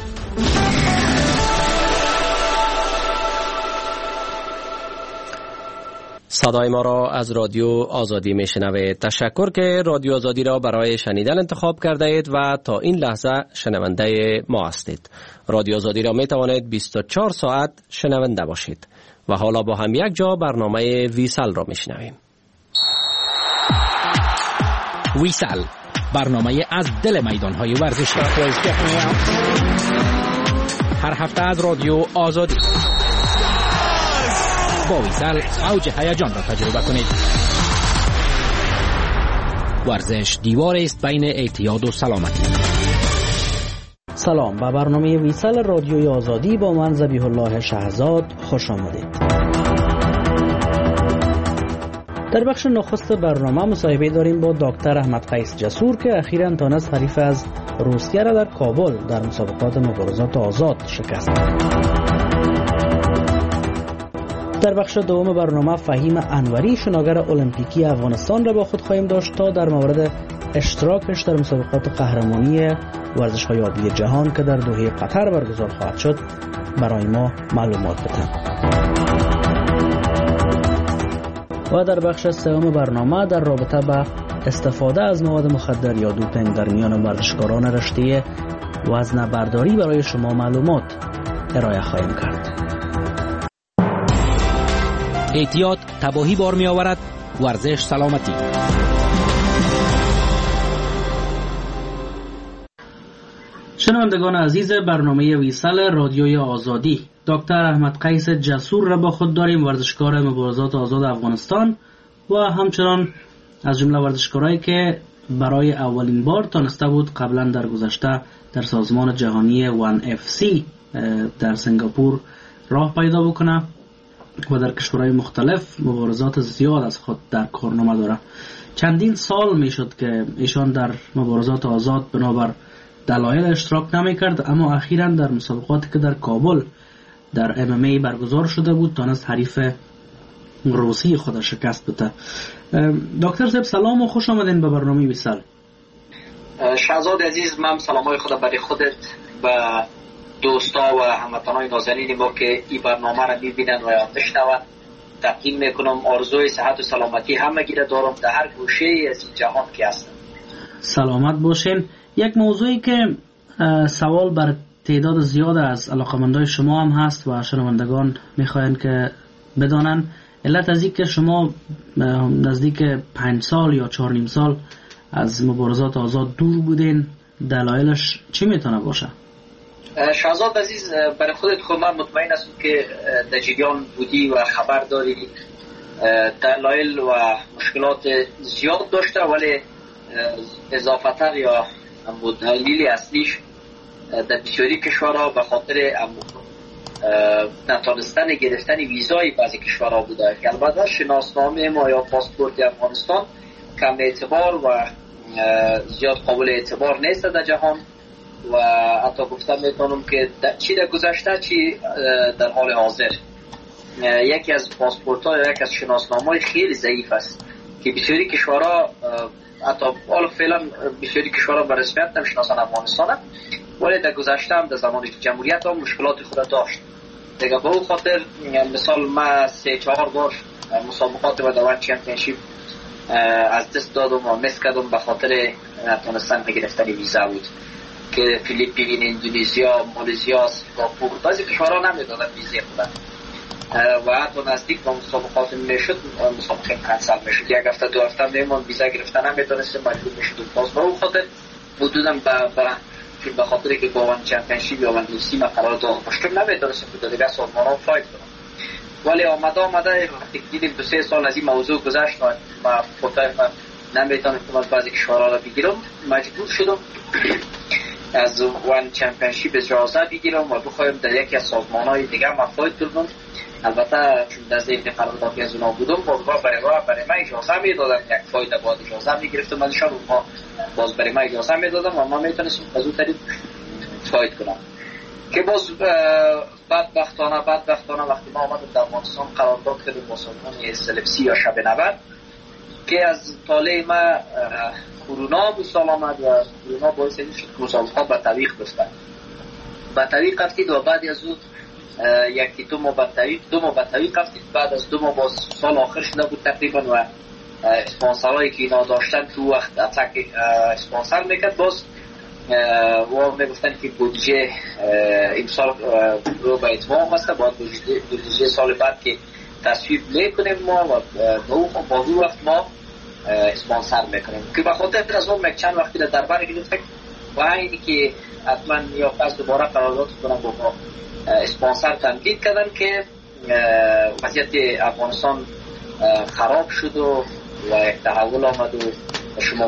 صدای ما را از رادیو آزادی میشنوید. تشکر که رادیو آزادی را برای شنیدن انتخاب کرده اید و تا این لحظه شنونده ما هستید. رادیو آزادی را می توانید بیست و چهار ساعت شنونده باشید. و حالا با هم یک جا برنامه ویسل را میشنویم. ویسل، برنامه از دل میدانهای ورزشی، هر هفته از رادیو آزادی. با ویسل اوج هیجان را تجربه کنید. ورزش دیوار است بین اعتیاد و سلامتی. سلام، به برنامه ویسل رادیوی آزادی با من ذبیح الله شهزاد خوش آمدید. در بخش نخست برنامه مصاحبه داریم با دکتر احمد قیس جسور که اخیراً تانست حریف از روسیه را در کابل در مسابقات مبارزات آزاد شکست داد. در بخش دوم برنامه فهیم انوری شناگر المپیکی افغانستان را با خود خواهیم داشت تا در مورد اشتراکش در مسابقات قهرمانی ورزش‌های آبی جهان که در دوحه قطر برگزار خواهد شد برای ما معلومات بدهد. و در بخش سوم برنامه در رابطه با استفاده از مواد مخدر یا دوپینگ در میان ورزشکاران رشته وزنه برداری برای شما معلومات ارائه خواهیم کرد. اعتیاد تباهی بار می آورد، ورزش سلامتی. شنوندگان عزیز برنامه ویسل رادیوی آزادی، دکتر احمد قیس جسور را با خود داریم، ورزشکار مبارزات آزاد افغانستان و همچنان از جمله ورزشکارایی که برای اولین بار تانسته بود قبلا در گذشته در سازمان جهانی وان اف سی در سنگاپور راه پیدا بکنه و در کشورهای مختلف مبارزات زیاد از خود در کارنامه داره. چندین سال می شد که ایشان در مبارزات آزاد بنابر دلایل اشتراک نمی کرد، اما اخیراً در مسابقاتی که در کابل در ام ام ای برگزار شده بود تانست حریف روسی خود شکست بده. دکتر صاحب سلام و خوش آمدین به برنامه ویسل. شهزاد عزیز، من سلامای خدا برای خودت و دوستا و هموطنان نازنین ما که این برنامه را میبینن و یا میشنون تقدیم میکنم. آرزوی صحت و سلامتی همه گیره دارم در هر گوشه از این جهان که هستم. سلامت باشین. یک موضوعی که سوال بر تعداد زیاد از علاقمندای شما هم هست و شنوندگان میخواین که بدانن، علت از این که شما نزدیک پنج سال یا چهار نیم سال از مبارزات آزاد دور بودین، دلایلش چی میتونه باشه؟ شهزاد عزیز، برای خودت خود من مطمئن هستم که در جریان بودی و خبر داری. دلایل و مشکلات زیاد داشته، ولی اضافتر یا دلیل اصلیش در بسیاری کشورها به خاطر نتانستن گرفتن ویزای بعضی کشورها بوده که البته شناسنامه ما یا پاسپورت افغانستان کم اعتبار و زیاد قابل اعتبار نیست در جهان و حتی گفتم میتونم که چی در گذشته چی در حال حاضر یکی از پاسپورت ها یا یکی از شناسنامه های خیلی ضعیف است که بسیاری کشورها حتی حالا فعلا بسیاری کشورها به رسمیت نمیشناسن افغانستان، ولی در گذشته هم در زمان جمهوریت هم مشکلات خود داشت دیگه. به اون خاطر مثال ما سه چهار بار مسابقات و دوان چمپیونشیپ از دست دادم و مس کردم به خاطر نتونستن گرفتن ویزا بود که فیلیپین، اندونزیا، مالزیا، سنگاپور بعضی کشورها نمیدادن ویزا خودن و حتی نزدیک با مسابقات میشد مسابقه کنسل میشد، یک هفته دو هفته میمون ویزا گرفتن نمیتونستم، مجبور میشد باز. به اون خاطر حدوداً به به خاطر که با ون چمپیونشیپ یا ون لیسی ما قرار داد پشتم نمیتونستم که دیگه سازمان ها فایت کنم، ولی آمده آمده وقتی دیدیم دو سه سال از این موضوع گذشت و ما خودم نمیتونستم از بعضی کشورها را بگیرم، مجبور شدم از ون چمپیونشیپ اجازه بگیرم و بخوایم در یکی از سازمان های دیگه ما فایت کنم. البته چون در ذهن قراردادی از اونا بودم باز برای راه برای من اجازه میدادن یک فایت بعد اجازه میگرفتم ازشان و باز برای من اجازه میدادم و ما میتونستم از اون طریق فایت کنم که باز بدبختانه بدبختانه وقتی ما آمدیم در افغانستان قرارداد کردیم با سازمان سلفسی یا شب نود که از طالع ما کرونا بسال آمد و کرونا باعث این شد که مسابقات به تعویق بستن به تعویق رفتید و بعد از اون یکی دو ماه بعد دو ماه بعد رفتید، بعد از دو ماه باز سال آخر شده بود تقریبا و اسپانسرهایی که اینا داشتن تو وقت اتاک اسپانسر میکرد باز و میگفتن که بودجه امسال رو به اتمام هسته، باید بودجه سال بعد که تصویب میکنیم ما و با دو وقت ما اسپانسر میکنیم که به خاطر از اون چند وقتی در بر گرفتن و اینی که حتما یا پس دوباره قرارداد کنم با اسپانسر تمدید کردن که وضعیت افغانستان خراب شد و یک تحول آمد و شما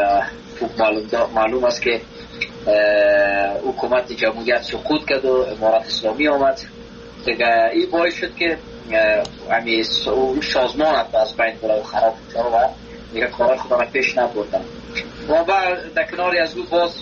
معلوم است که حکومت جمهوریت سقوط کرد و امارت اسلامی آمد دیگه. این باعث شد که همین سازمان از بین بره و خراب شد و دیگه کارهای خود را پیش نبردن و در کناری از او باز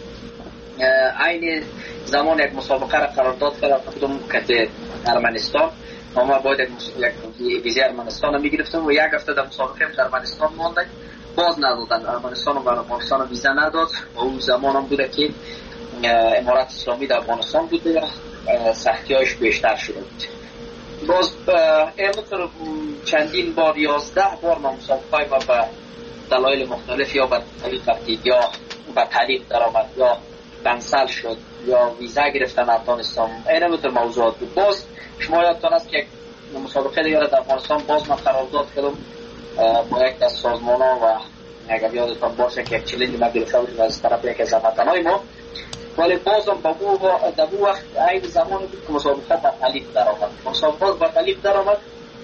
عین زمان یک مسابقه را قرارداد کردم که ارمنستان ما ما باید یک ویزای ارمنستان می گرفتم و یک هفته در مسابقه در ارمنستان ماندیم باز ندادن. ارمنستان و افغانستان ویزا نداد و اون زمان هم بوده که امارت اسلامی در افغانستان بوده و سختی هایش بیشتر شده بود. باز اینطور چندین بار یازده بار ما مسابقه ما به دلایل مختلف یا به تعلیق رفتید یا به تعلیق در آمد یا کنسل شد یا ویزا گرفتن افغانستان. این همونطور موضوعات بود. باز شما یادتان است که یک مسابقه دیگر در افغانستان باز من قرارداد کردم با یک از سازمان ها و اگر یادتان باشه که یک چلنج ما گرفته بودیم از طرف یک از هموطنهای ما، ولی بازم با دو وقت این زمان بود که مسابقه با تعلیق در آمد. مسابقات با تعلیق در آمد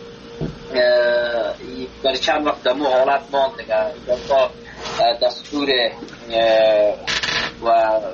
در چند وقت دمو حالت ماند دیگه تا دستور و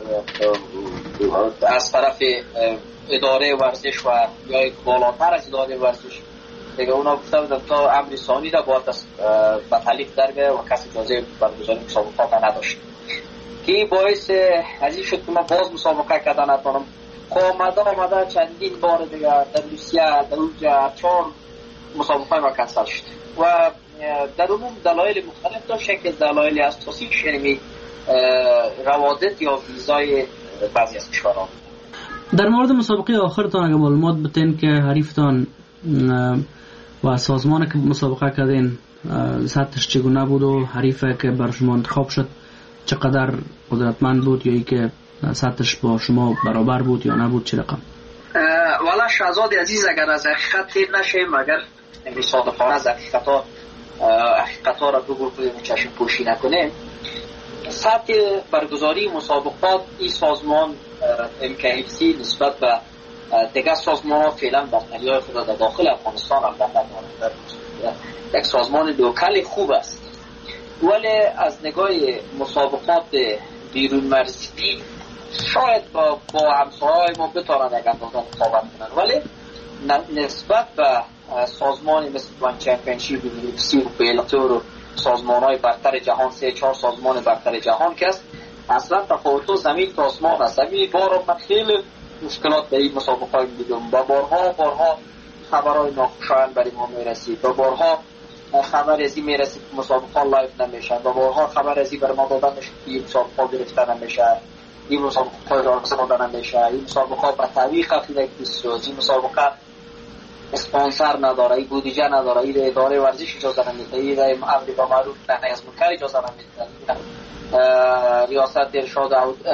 از طرف اداره ورزش و یا بالاتر از اداره ورزش دیگه اونا گفته بودن تا امر ثانی را باید به تعلیق در بیاره و کسی اجازه برگزاری مسابقات نداشت که باعث از این شد که ما باز مسابقه کردن نتونم آمده آمده چندین بار دیگه در روسیه در اونجا چهار مسابقه ما کنسل شد و در عموم دلایل مختلف داشت که دلایل اساسیش یعنی روادت یا ویزای بعضی از کشورها. در مورد مسابقه آخرتان اگه معلومات بتین که حریفتان و سازمان که مسابقه کردین سطحش چگونه بود و حریفه که بر شما انتخاب شد چقدر قدرتمند بود یا ای که سطحش با شما برابر بود یا نبود چه رقم؟ والا شهزاد عزیز اگر از حقیقت تیر نشیم، اگر صادقانه از حقیقت ها حقیقت ها را بگو کنیم چشم پوشی نکنیم، سطح برگزاری مسابقات این سازمان ام کی اف سی نسبت به دیگر سازمان ها فعلا برتری های خود در داخل افغانستان هم دارد. یک سازمان لوکال خوب است، ولی از نگاه مسابقات بیرون مرزی شاید با, با همسایه‌های ما بتوانند یک اندازه مقاومت کنند، ولی نسبت به سازمانی مثل وان چمپیونشیپ و یو اف سی و بیلاتور و سازمان‌های برتر جهان، سه چهار سازمان برتر جهان که است، اصلا تفاوت زمین تا آسمان است. همین بار من خیلی مشکلات در این مسابقات دیدم، با بارها بارها خبرهای ناخوشایند برای ما میرسید، با بارها خبر ازی میرسید که مسابقات لایو نمیشن، با بارها خبر ازی بر ما دادن میشه که این مسابقات گرفته نمیشه، این مسابقات راه دادن نمیشه، این مسابقات به تعویق خفیده کسی، این مسابقات اسپانسر نداره، این بودجه نداره، این اداره ورزش اجازه نمیده، این امر با معروف نهی از منکر اجازه نمیده، ریاست ارشاد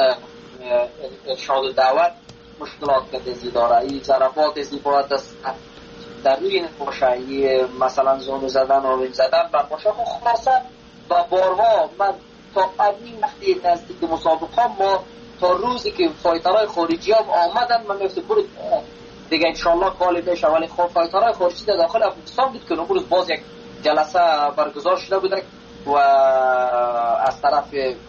ارشاد و دعوت مشکلات که ازی داره، این ضربات ازی باید در روی نباشه، مثلا زون زدن و ریم زدن بر باشه. خب خلاصا با بارها من تا قبلی وقتی نزدیک مسابقه ما تا روزی که فایترهای خارجی هم آمدن من میفته برد دیگه انشالله کالی بشه، ولی خب فایترهای خارجی در داخل افغانستان بود که نمروز باز یک جلسه برگزار شده بوده و از طرف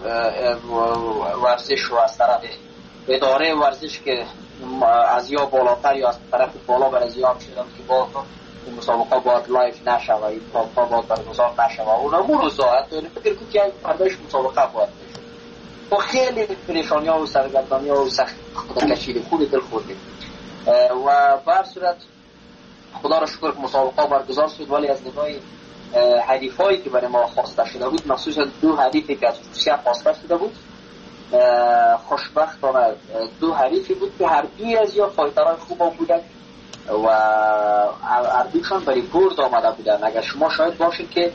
ورزش و از طرف اداره ورزش که از یا بالاتر یا از طرف بالا بر از یا هم شدن که با این مسابقه باید لایف نشه و این پاپا باید برگزار نشه و اون امور روزا فکر کنید که پرداش مسابقه باید بشه و خیلی پریشانی ها و سرگردانی ها و سخت کشید خود دل خوردیم و بر صورت خدا را شکر که مسابقه برگزار شد، ولی از نگاه حریفایی که برای ما خواسته شده بود، مخصوصا دو حریفی که از روسیه خواسته شده بود، خوشبختانه دو حریفی بود که هر دوی از یا فایترهای خوب بودن و هر دویشان برای برد آمده بودن. اگر شما شاید باشید که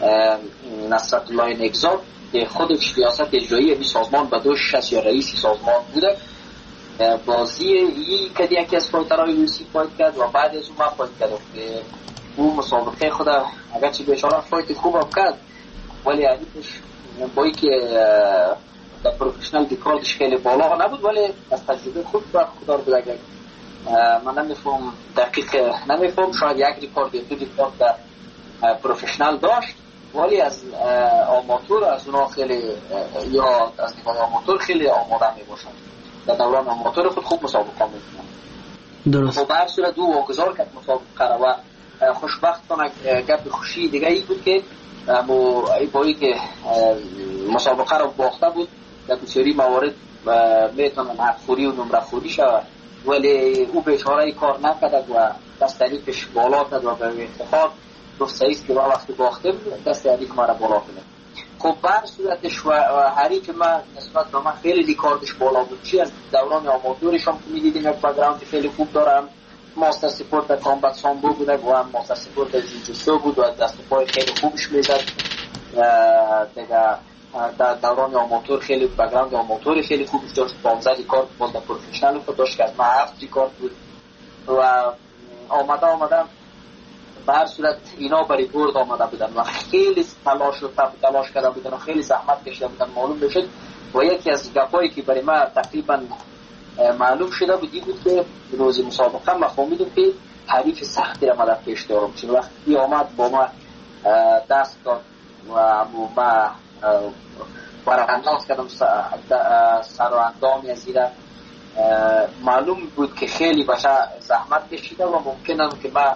نصرت الله نگزاد که خودش ریاست اجرایی این سازمان به دو شش یا رئیس سازمان بوده، بازی ای که یکی از فایترهای روسی فایت کرد و بعد از اون من فایت کرد که اون مسابقه خود اگرچه بهشاره فایت خوب هم کرد، ولی حریفش با ای که در پروفیشنال دیکاردش خیلی بالا نبود، ولی از تجربه خود و خدا رو بگم من نمیفهم دقیق نمیفهم شاید یک ریکارد یا دو ریکارد در پروفیشنال داشت، ولی از آماتور از اونا خیلی یا از نگاه آماتور خیلی آماده می باشند در دوران آماتور خود خوب مسابقه می کنند. درست. و هر صورت دو واگذار کرد مسابقه و خوشبختانه گپ خوشی دیگه ای بود که با ای که مسابقه رو باخته بود در بسیاری موارد میتونن حقخوری و نمره خوری شود، ولی او به اشاره کار نکرد و دست علیکش بالا کرد و به افتخار گفت سعیست که وقتی باختم دست علیک ما را بالا کنه. خب بر صورتش و حریف من نسبت به من خیلی ریکاردش بالا بود، چی از دوران آماتورش هم که میدیدیم یک بگراند خیلی خوب دارم، ماستر سپورت در کامبت سامبو بوده و هم ماستر سپورت در جوجوسو بود و دست پای خیلی خوبش میزد دیگه. در دوران آماتور خیلی بگراند آماتور خیلی خوبش داشت، پانزده ریکارد باز در پروفیشنال خود داشت که از من هفت ریکارد بود و آمده آمده به هر صورت اینا برای برد آمده بودن و خیلی تلاش و تلاش کرده بودن و خیلی زحمت کشیده بودن. معلوم بشد و یکی از گپایی که برای من تقریبا معلوم شده بودی بود که روز مسابقه من فهمیدم که حریف سختی را من پیش دارم، چون وقتی آمد با ما دست داد و ما برانداز کردم سر و اندامی از ایره، معلوم بود که خیلی باشه زحمت کشیده و ممکنه که من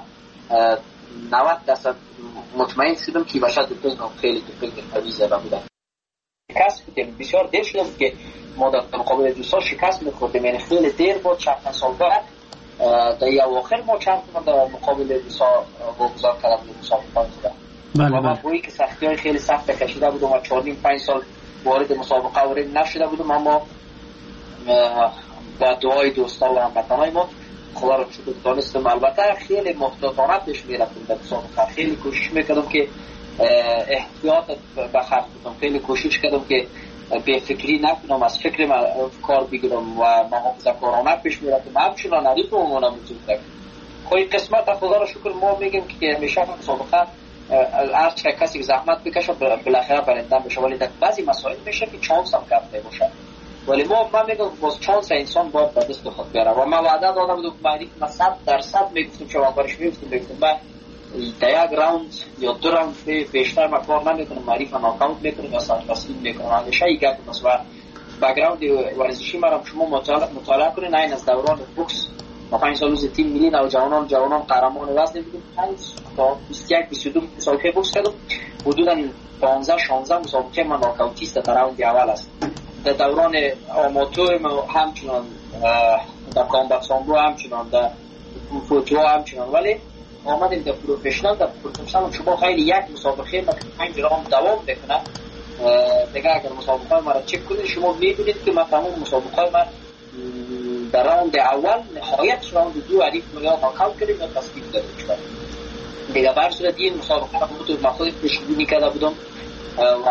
نود درصد مطمئن شدم که باشه دوپینگ خیلی دوپینگ قوی زده بودن. شکست بودیم بسیار دیر شده بود که ما در مقابل دوستا شکست میخوردیم، یعنی خیلی دیر بود چند سال بعد در اواخر ما چند در مقابل دوستا واگذار کردم مسابقه خودم. و من بایی که سختی های خیلی سخت کشیده بودم و چهار نیم پنج سال وارد مسابقه وارد نشده بودم، اما با دعای دوستا و هموطنای ما خدا رو شکر دانستم. البته خیلی محتاطانه پیش میرفتم در مسابقه، خیلی کوشش میکردم که احتیاط بخرج کنم، خیلی کوشش کردم که به فکری نکنم، از فکر من کار بگیرم و محافظه‌کارانه پیش میرفتم. همچنان عریف و مونم میتونم خوی قسمت خدا رو شکر. ما میگیم که همیشه مسابقه هر چه کسی زحمت بکشه بالاخره برنده میشه، ولی در بعضی مسائل میشه که چانس هم کم باشه، ولی ما من میگم باز چانس انسان باید به دست خود بیاره. و من وعده دادم بودم معریف من صد درصد میگفتم که واقعاش میگفتم میگفتم بعد در یک راوند یا دو راوند بیشتر من کار نمیکنم، معریف ناکاوت میکنم یا صد تسلیم میکنم. همیشه یک گپ است و بک‌گراند ورزشی مرا شما مطالعه مطالعه کنین. این از دوران بوکس ما پنج سال روز تیم ملی نوجوانان جوانان قهرمان وزن بودیم، پنج تا بیست و یک بیست و دو مسابقه بوکس کردم، حدودا پانزده شانزده مسابقه من ناکاوتیست در راوند اول است. در دوران آماتور همچنان، در کامبت سامبو همچنان، در فوتو همچنان، ولی آمدیم در پروفشنال. در پروفشنال شما خیلی یک مسابقه ما پنج راوند دوام بکنه دیگه. اگر مسابقه ما را چک کنید شما میبینید که ما تمام مسابقه ما در راوند اول نهایت راوند دو عریف ما یا ناکاوت کردیم یا تسلیم دادیم دیگه. بر صورت این مسابقه را بودم من خودم پیش‌بینی کرده بودم و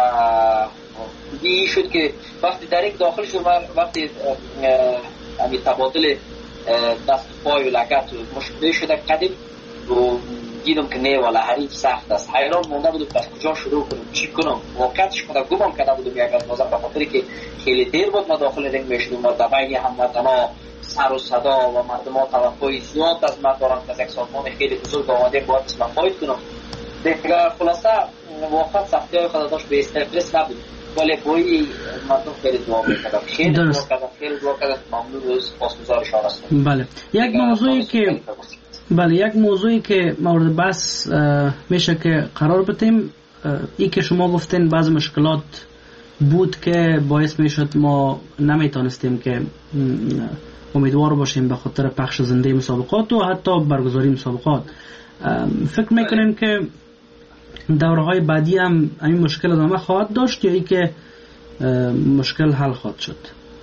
دیگه شد که وقتی در یک داخل شد وقتی همین تبادل دست پای و لگت مشکل شده قدیم و دیدم که نه والا حریف سخت است. حیران مونده بودم از کجا شروع کنم چی کنم. واقعیتش خودم گمان کرده بودم یک اندازه به خاطر که خیلی دیر بود ما داخل رنگ میشدیم و در بین هموطنا سر و صدا و مردم ها توقعی زیاد از من دارن که از یک سازمان خیلی بزرگ آمده باید اسم فاید کنم دیگه. خلاصه واقعا سختی های خود داشت به استرس نبود، ولی بایی مردم خیلی دعا میکردم، خیلی دعا کردم، خیلی دعا کردم. ممنون و سپاسگزارشان هستم. بله یک موضوعی که بله یک موضوعی که مورد بحث میشه که قرار بتیم، ای که شما گفتین بعض مشکلات بود که باعث میشد ما نمیتونستیم که امیدوار باشیم به خاطر پخش زنده مسابقات و حتی برگزاری مسابقات. فکر میکنیم که دوره‌های بعدی هم این مشکل ادامه خواهد داشت یا ای که مشکل حل خواهد شد؟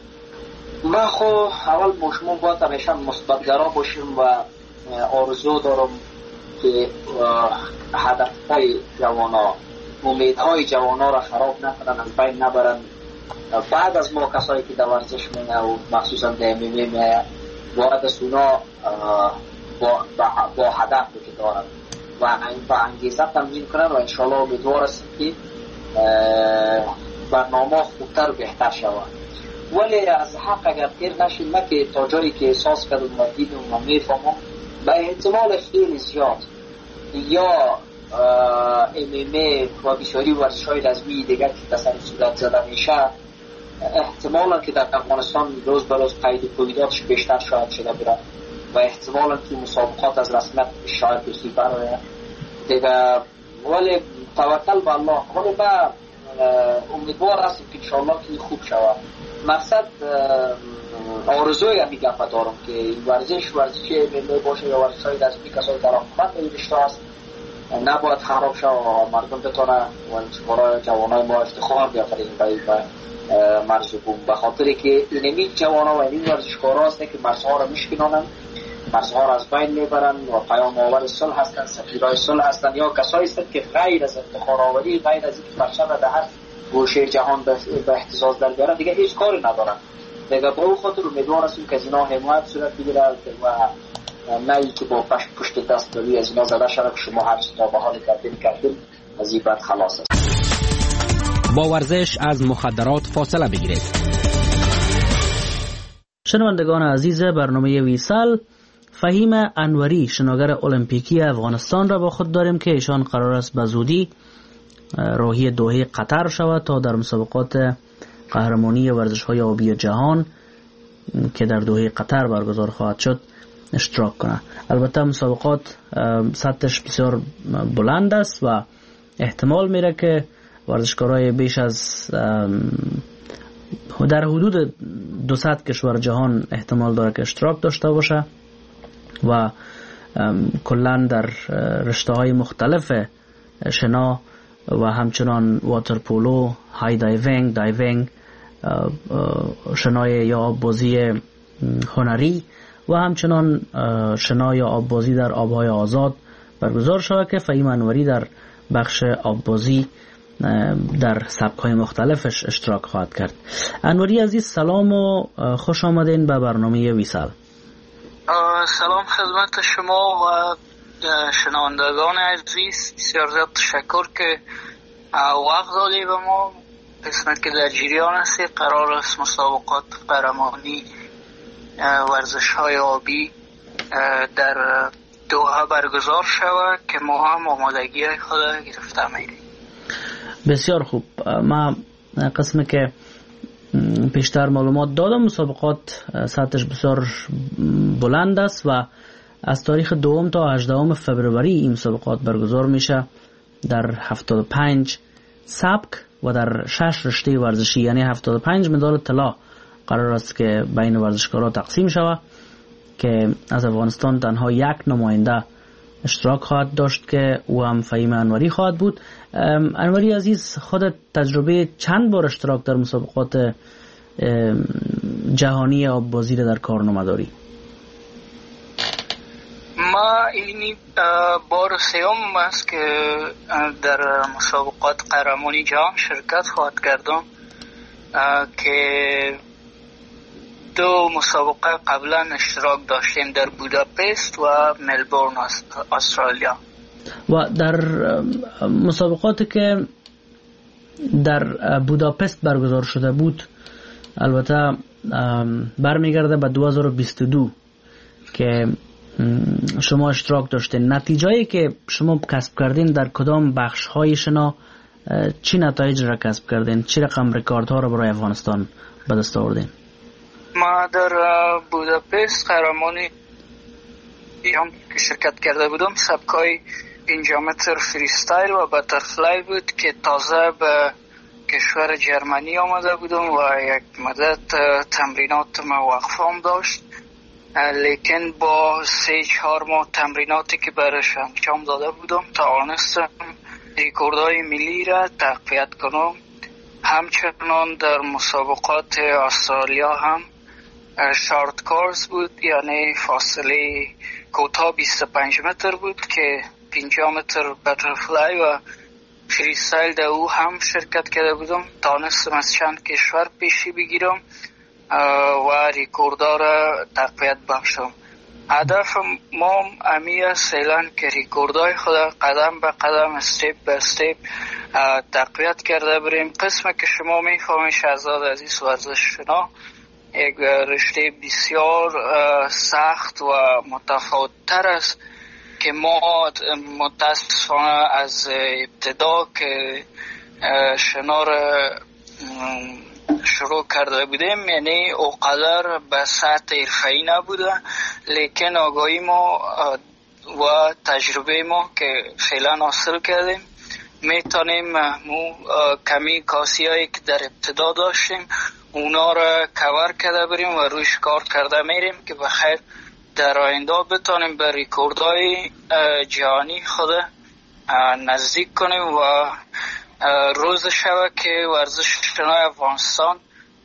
من خو اول با شما باید همیشه مثبت‌گرا باشیم و آرزو دارم که هدف‌های جوانا، امیدهای جوانا را خراب نکنن، از بین نبرن. بعد از ما کسایی که در ورزش می‌نه و مخصوصا در ام ام ای می‌نه باید از اونا با, با هدف که دارن و با انگیزه تمرین کنن و انشالله امیدوار هستیم که برنامه خوبتر و بهتر شود. ولی از حق اگر تیر نشیم من که تا جایی که احساس کردم و دیدم و میفهمم به احتمال خیلی زیاد یا ام ام ای و بسیاری ورزش‌های رزمی دیگر که تصرف صورت زده میشه احتمالا که در افغانستان روز به روز قید کوویداتش بیشتر شاید شده بره و احتمالا که مسابقات از رسمیت شاید بسی برای دیگه. ولی توکل به الله. ولی من امیدوار هستم که انشاءالله که خوب شود. مقصد آرزوی همی گفت دارم که این ورزش ورزشی ملی باشه یا ورزش های رسمی کسایی در آمد نوشته است نباید خراب شد و مردم بتونه برای جوانای ما افتخار بیافرین به مرز بوم، به خاطر که اینمی جوانا و این ورزشکارا هستن که مرزها را میشکنانن، مرزها را از بین میبرن و پیام آور صلح هستن، سفیرای صلح هستن یا کسایی هستن که غیر از افتخار آوری، غیر از اینکه پرچم را در هر گوشه جهان به اهتزاز در بیارن دیگه هیچ کاری ندارن. دیگه به اون خاطر امیدوار هستیم که از اینا حمایت صورت بگیره و نه ای که با پشت پشت دست روی از اینا زده شده که شما هر چی تا به حال کردین کردین از این بد خلاص است. با ورزش از مخدرات فاصله بگیرید. شنوندگان عزیز برنامه ویسال، فهیم انوری شناگر المپیکی افغانستان را با خود داریم که ایشان قرار است به زودی راهی دوحه قطر شود تا در مسابقات قهرمانی ورزش‌های آبی جهان که در دوحه قطر برگزار خواهد شد اشتراک کنه. البته مسابقات سطحش بسیار بلند است و احتمال میره که ورزشکارای بیش از در حدود دوصد کشور جهان احتمال داره که اشتراک داشته باشه و کلان در رشته‌های مختلف شنا و همچنان واترپولو، های دایوینگ، دایوینگ، شنای یا بازی هنری و همچنان شنا یا آببازی در آبهای آزاد برگزار شود که فهیم انوری در بخش آببازی در سبک‌های مختلفش اشتراک خواهد کرد. انوری عزیز سلام و خوش آمدین به برنامه ویسال. سلام خدمت شما و شنوندگان عزیز، بسیار زیاد تشکر که وقت دادی به ما. قسمت که در جریان هستی قرار است مسابقات قهرمانی ورزش های آبی در دوحه برگزار شود که ما هم آمادگی خود گرفته میریم. بسیار خوب. ما قسمی که پیشتر معلومات دادم مسابقات سطحش بسیار بلند است و از تاریخ دوم تا هجدهم فبروری این مسابقات برگزار میشه در هفتاد و پنج سبک و در شش رشته ورزشی، یعنی هفتاد و پنج مدال طلا قرار است که بین ورزشکارا تقسیم شود که از افغانستان تنها یک نماینده اشتراک خواهد داشت که او هم فهیم انوری خواهد بود. انوری عزیز، خودت تجربه چند بار اشتراک در مسابقات جهانی آببازی در کارنامه داری؟ ما این بار سیوم است که در مسابقات قهرمانی جهان شرکت خواهد کردم که دو مسابقه قبلا اشتراک داشتیم در بوداپست و ملبورن استرالیا. و در مسابقاتی که در بوداپست برگزار شده بود البته برمیگرده به دو هزار و بیست و دو که شما اشتراک داشتین. نتیجه‌ای که شما کسب کردین در کدام بخش های شنا چی نتایج را کسب کردین؟ چی رقم رکوردها را برای افغانستان به دست آوردین؟ ما در بوداپست قهرمانی هم شرکت کرده بودم. سبکای پنج متر فریستایل و باترفلای بود که تازه به کشور جرمنی آمده بودم و یک مدت تمرینات ما وقفام داشت، لیکن با سه چهار ماه تمریناتی که برش انجام داده بودم توانستم ریکوردهای ملی را تقویت کنم. همچنان در مسابقات استرالیا هم شارت کورس بود، یعنی فاصله کوتاه بیست و پنج متر بود که پنجاه متر باترفلای و فریستایل در او هم شرکت کرده بودم. توانستم از چند کشور پیشی بگیرم و ریکوردها را تقویت بخشم. هدف ما امی است فعلا که ریکوردهای خود قدم به قدم استیپ به استیپ تقویت کرده بریم. قسم که شما میفهمید شهزاد عزیز ورزش شنا یک رشته بسیار سخت و متفاوت تر است که ما متاسفانه از ابتدا که شنا را شروع کرده بودیم یعنی اوقدر به سطح حرفه‌ای نبوده، لیکن آگاهی ما و تجربه ما که فعلا حاصل کردیم میتونیم مو کمی کاسی هایی که در ابتدا داشتیم اونا را کور کرده بریم و روش کار کرده میریم که بخیر در آینده بتونیم به ریکوردهای جهانی خود نزدیک کنیم و روز شبه که ورزش شنای افغانستان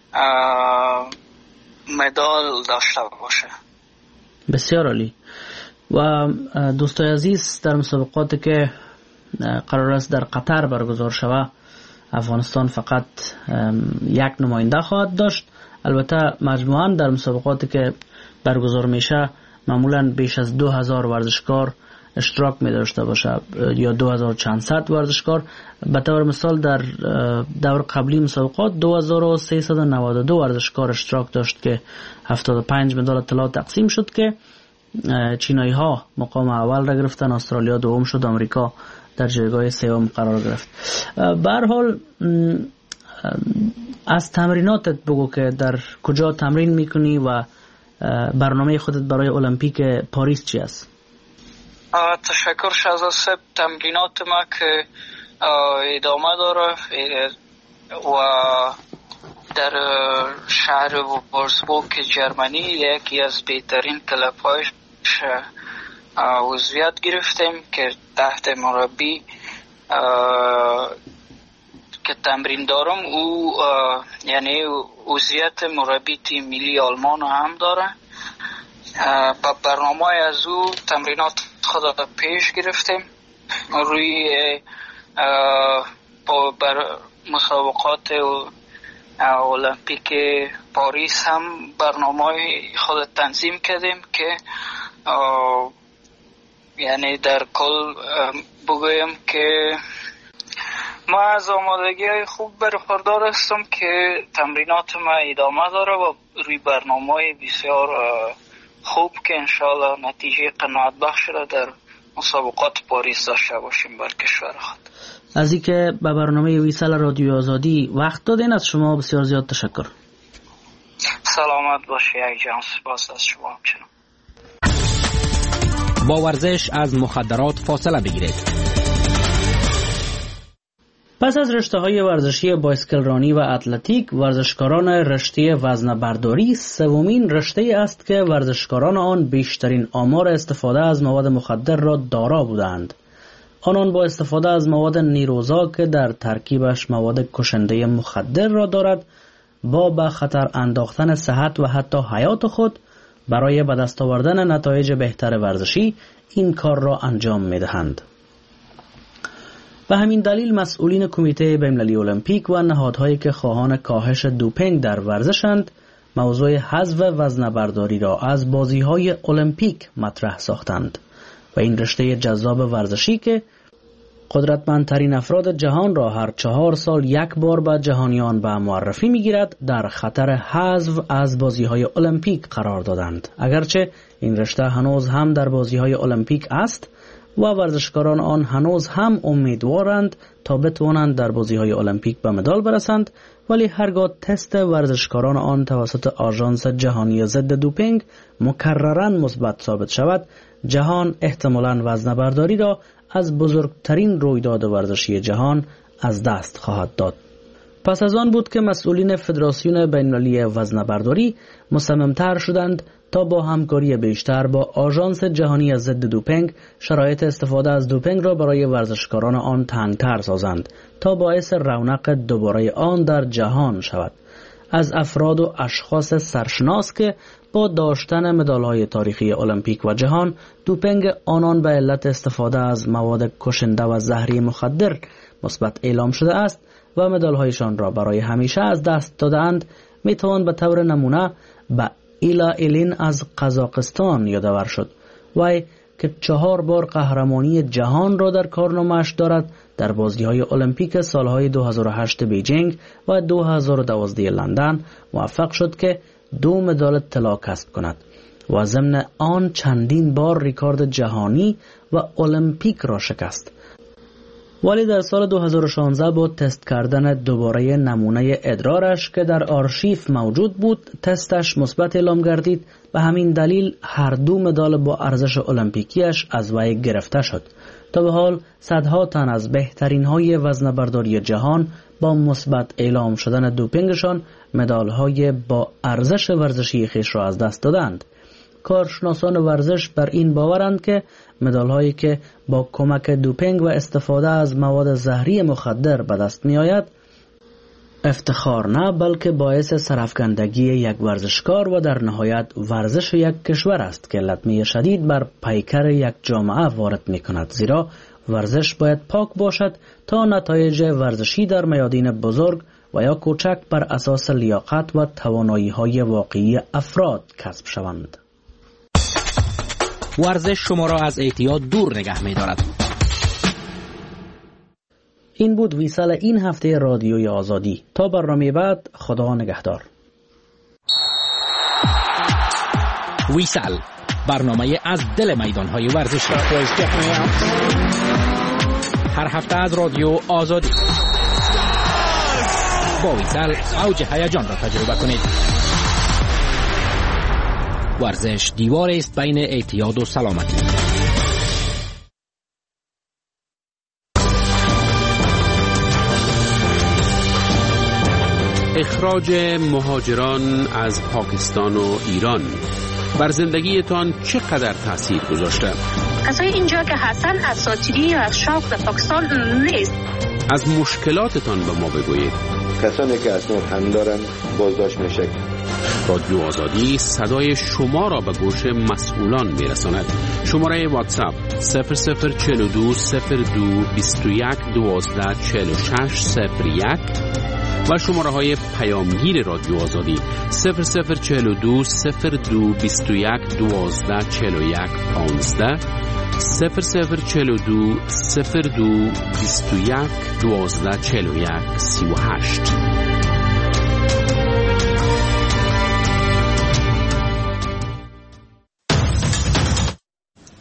مدال داشته باشه. بسیار عالی. و دوستای عزیز، در مسابقاتی که قرار است در قطر برگزار شود افغانستان فقط یک نماینده خواهد داشت. البته مجموعاً در مسابقاتی که برگزار میشه معمولاً بیش از دو هزار ورزشکار اشتراک می داشته باشه یا دو هزار چند صد ورزشکار. به طور مثال در دور قبلی مسابقات دو هزار و سیصد و نود و دو ورزشکار اشتراک داشت که هفتاد و پنج مدال طلا تقسیم شد که چینایی ها مقام اول را گرفتن، استرالیا دوم شد، آمریکا در جایگاه سوم قرار گرفت. به هر حال از تمریناتت بگو که در کجا تمرین میکنی و برنامه خودت برای المپیک پاریس چی است؟ تشکر شهزاد صاحب. تمرینات ما که ادامه داره و در شهر وولفسبورگ جرمنی یکی از بهترین کلب‌هایش عضویت گرفتیم که تحت مربی که تمرین دارم او یعنی عضویت مربی تیم ملی آلمان هم داره. با برنامه از او تمرینات خود پیش گرفتیم. روی بر مسابقات المپیک پاریس هم برنامه خود تنظیم کردیم که یعنی در کل بگویم که ما از آمادگی های خوب برخوردار هستم که تمرینات ما ادامه داره و روی برنامه بسیار خوب که انشاءالله نتیجه قناعت بخش را در مسابقات پاریس داشته باشیم بر کشور خود. از اینکه به برنامه ویسال رادیو آزادی وقت دادین از شما بسیار زیاد تشکر. سلامت باشی ای جان، سپاس از شما همچنان. با ورزش از مخدرات فاصله بگیرید. پس از رشته‌های ورزشی بایسکل رانی و اتلتیک، ورزشکاران رشته وزنه‌برداری سومین رشته است که ورزشکاران آن بیشترین آمار استفاده از مواد مخدر را دارا بودند. آنان با استفاده از مواد نیروزا که در ترکیبش مواد کشنده مخدر را دارد، با به خطر انداختن صحت و حتی حیات خود برای به دست آوردن نتایج بهتر ورزشی این کار را انجام می‌دهند. به همین دلیل مسئولین کمیته بین‌المللی المپیک و نهادهایی که خواهان کاهش دوپینگ در ورزشند موضوع حذف وزنه‌برداری را از بازی‌های المپیک مطرح ساختند و این رشته جذاب ورزشی که قدرتمندترین افراد جهان را هر چهار سال یک بار به جهانیان به معرفی می‌گیرد در خطر حذف از بازی‌های المپیک قرار دادند. اگرچه این رشته هنوز هم در بازی‌های المپیک است و ورزشکاران آن هنوز هم امیدوارند تا بتوانند در بازی‌های المپیک به مدال برسند، ولی هرگاه تست ورزشکاران آن توسط آژانس جهانی ضد دوپینگ مکرراً مثبت ثابت شود، جهان احتمالاً وزنه‌برداری را از بزرگترین رویداد ورزشی جهان از دست خواهد داد. پس از آن بود که مسئولین فدراسیون بین‌المللی وزنه‌برداری مصمم‌تر شدند تا با همکاری بیشتر با آژانس جهانی ضد دوپینگ شرایط استفاده از دوپینگ را برای ورزشکاران آن تنگ‌تر سازند تا باعث رونق دوباره آن در جهان شود. از افراد و اشخاص سرشناس که با داشتن مدال‌های تاریخی المپیک و جهان دوپینگ آنان به علت استفاده از مواد کشنده و زهری مخدر مثبت اعلام شده است و مدال‌هایشان را برای همیشه از دست دادند، میتوان به طور نمونه به ایلا ایلین از قزاقستان یادآور شد. وی که چهار بار قهرمانی جهان را در کارنامه‌اش دارد، در بازی‌های المپیک سالهای دو هزار و هشت بیجینگ و دو هزار و دوازده لندن موفق شد که دو مدال طلا کسب کند و ضمن آن چندین بار رکورد جهانی و المپیک را شکست. ولی در سال دو هزار و شانزده با تست کردن دوباره نمونه ادرارش که در آرشیف موجود بود، تستش مثبت اعلام گردید و همین دلیل هر دو مدال با ارزش المپیکیش از وی گرفته شد. تا به حال صدها تن از بهترین های وزنه‌برداری جهان با مثبت اعلام شدن دوپینگشان مدال های با ارزش ورزشی خیش را از دست دادند. کارشناسان ورزش بر این باورند که مدال هایی که با کمک دوپینگ و استفاده از مواد زهری مخدر به دست می آید افتخار نه بلکه باعث سرافکندگی یک ورزشکار و در نهایت ورزش یک کشور است که لطمه شدید بر پیکر یک جامعه وارد می کند، زیرا ورزش باید پاک باشد تا نتایج ورزشی در میادین بزرگ و یا کوچک بر اساس لیاقت و توانایی های واقعی افراد کسب شوند. ورزش شما را از اعتیاد دور نگه می دارد. این بود ویسال این هفته رادیوی آزادی. تا برنامه بعد، خدا نگهدار. ویسال، برنامه از دل میدانهای ورزشی. هر هفته از رادیو آزادی. با ویسال اوج هیجان را تجربه کنید. ورزش دیوار است بین اعتیاد و سلامتی. اخراج مهاجران از پاکستان و ایران بر زندگیتان چقدر تاثیر گذاشته؟ کسای اینجا که هستن اساطیری یا از شوق در پاکستان نیست. از مشکلاتتان به ما بگویید. کسانی که اسناد هم دارن بازداشت میشه. رادیو آزادی صدای شما را به گوش مسئولان میرساند. شماره واتساپ صفر صفر چهل و دو صفر دو بیست و یک دوازده چهل و شش صفر یک و شماره های پیامگیر رادیو آزادی صفر صفر چهل و دو صفر دو بیست و یک دوازده چهل و یک پانزده صفر صفر چهل و دو صفر دو بیست و یک دوازده چهل و یک سی و هشت.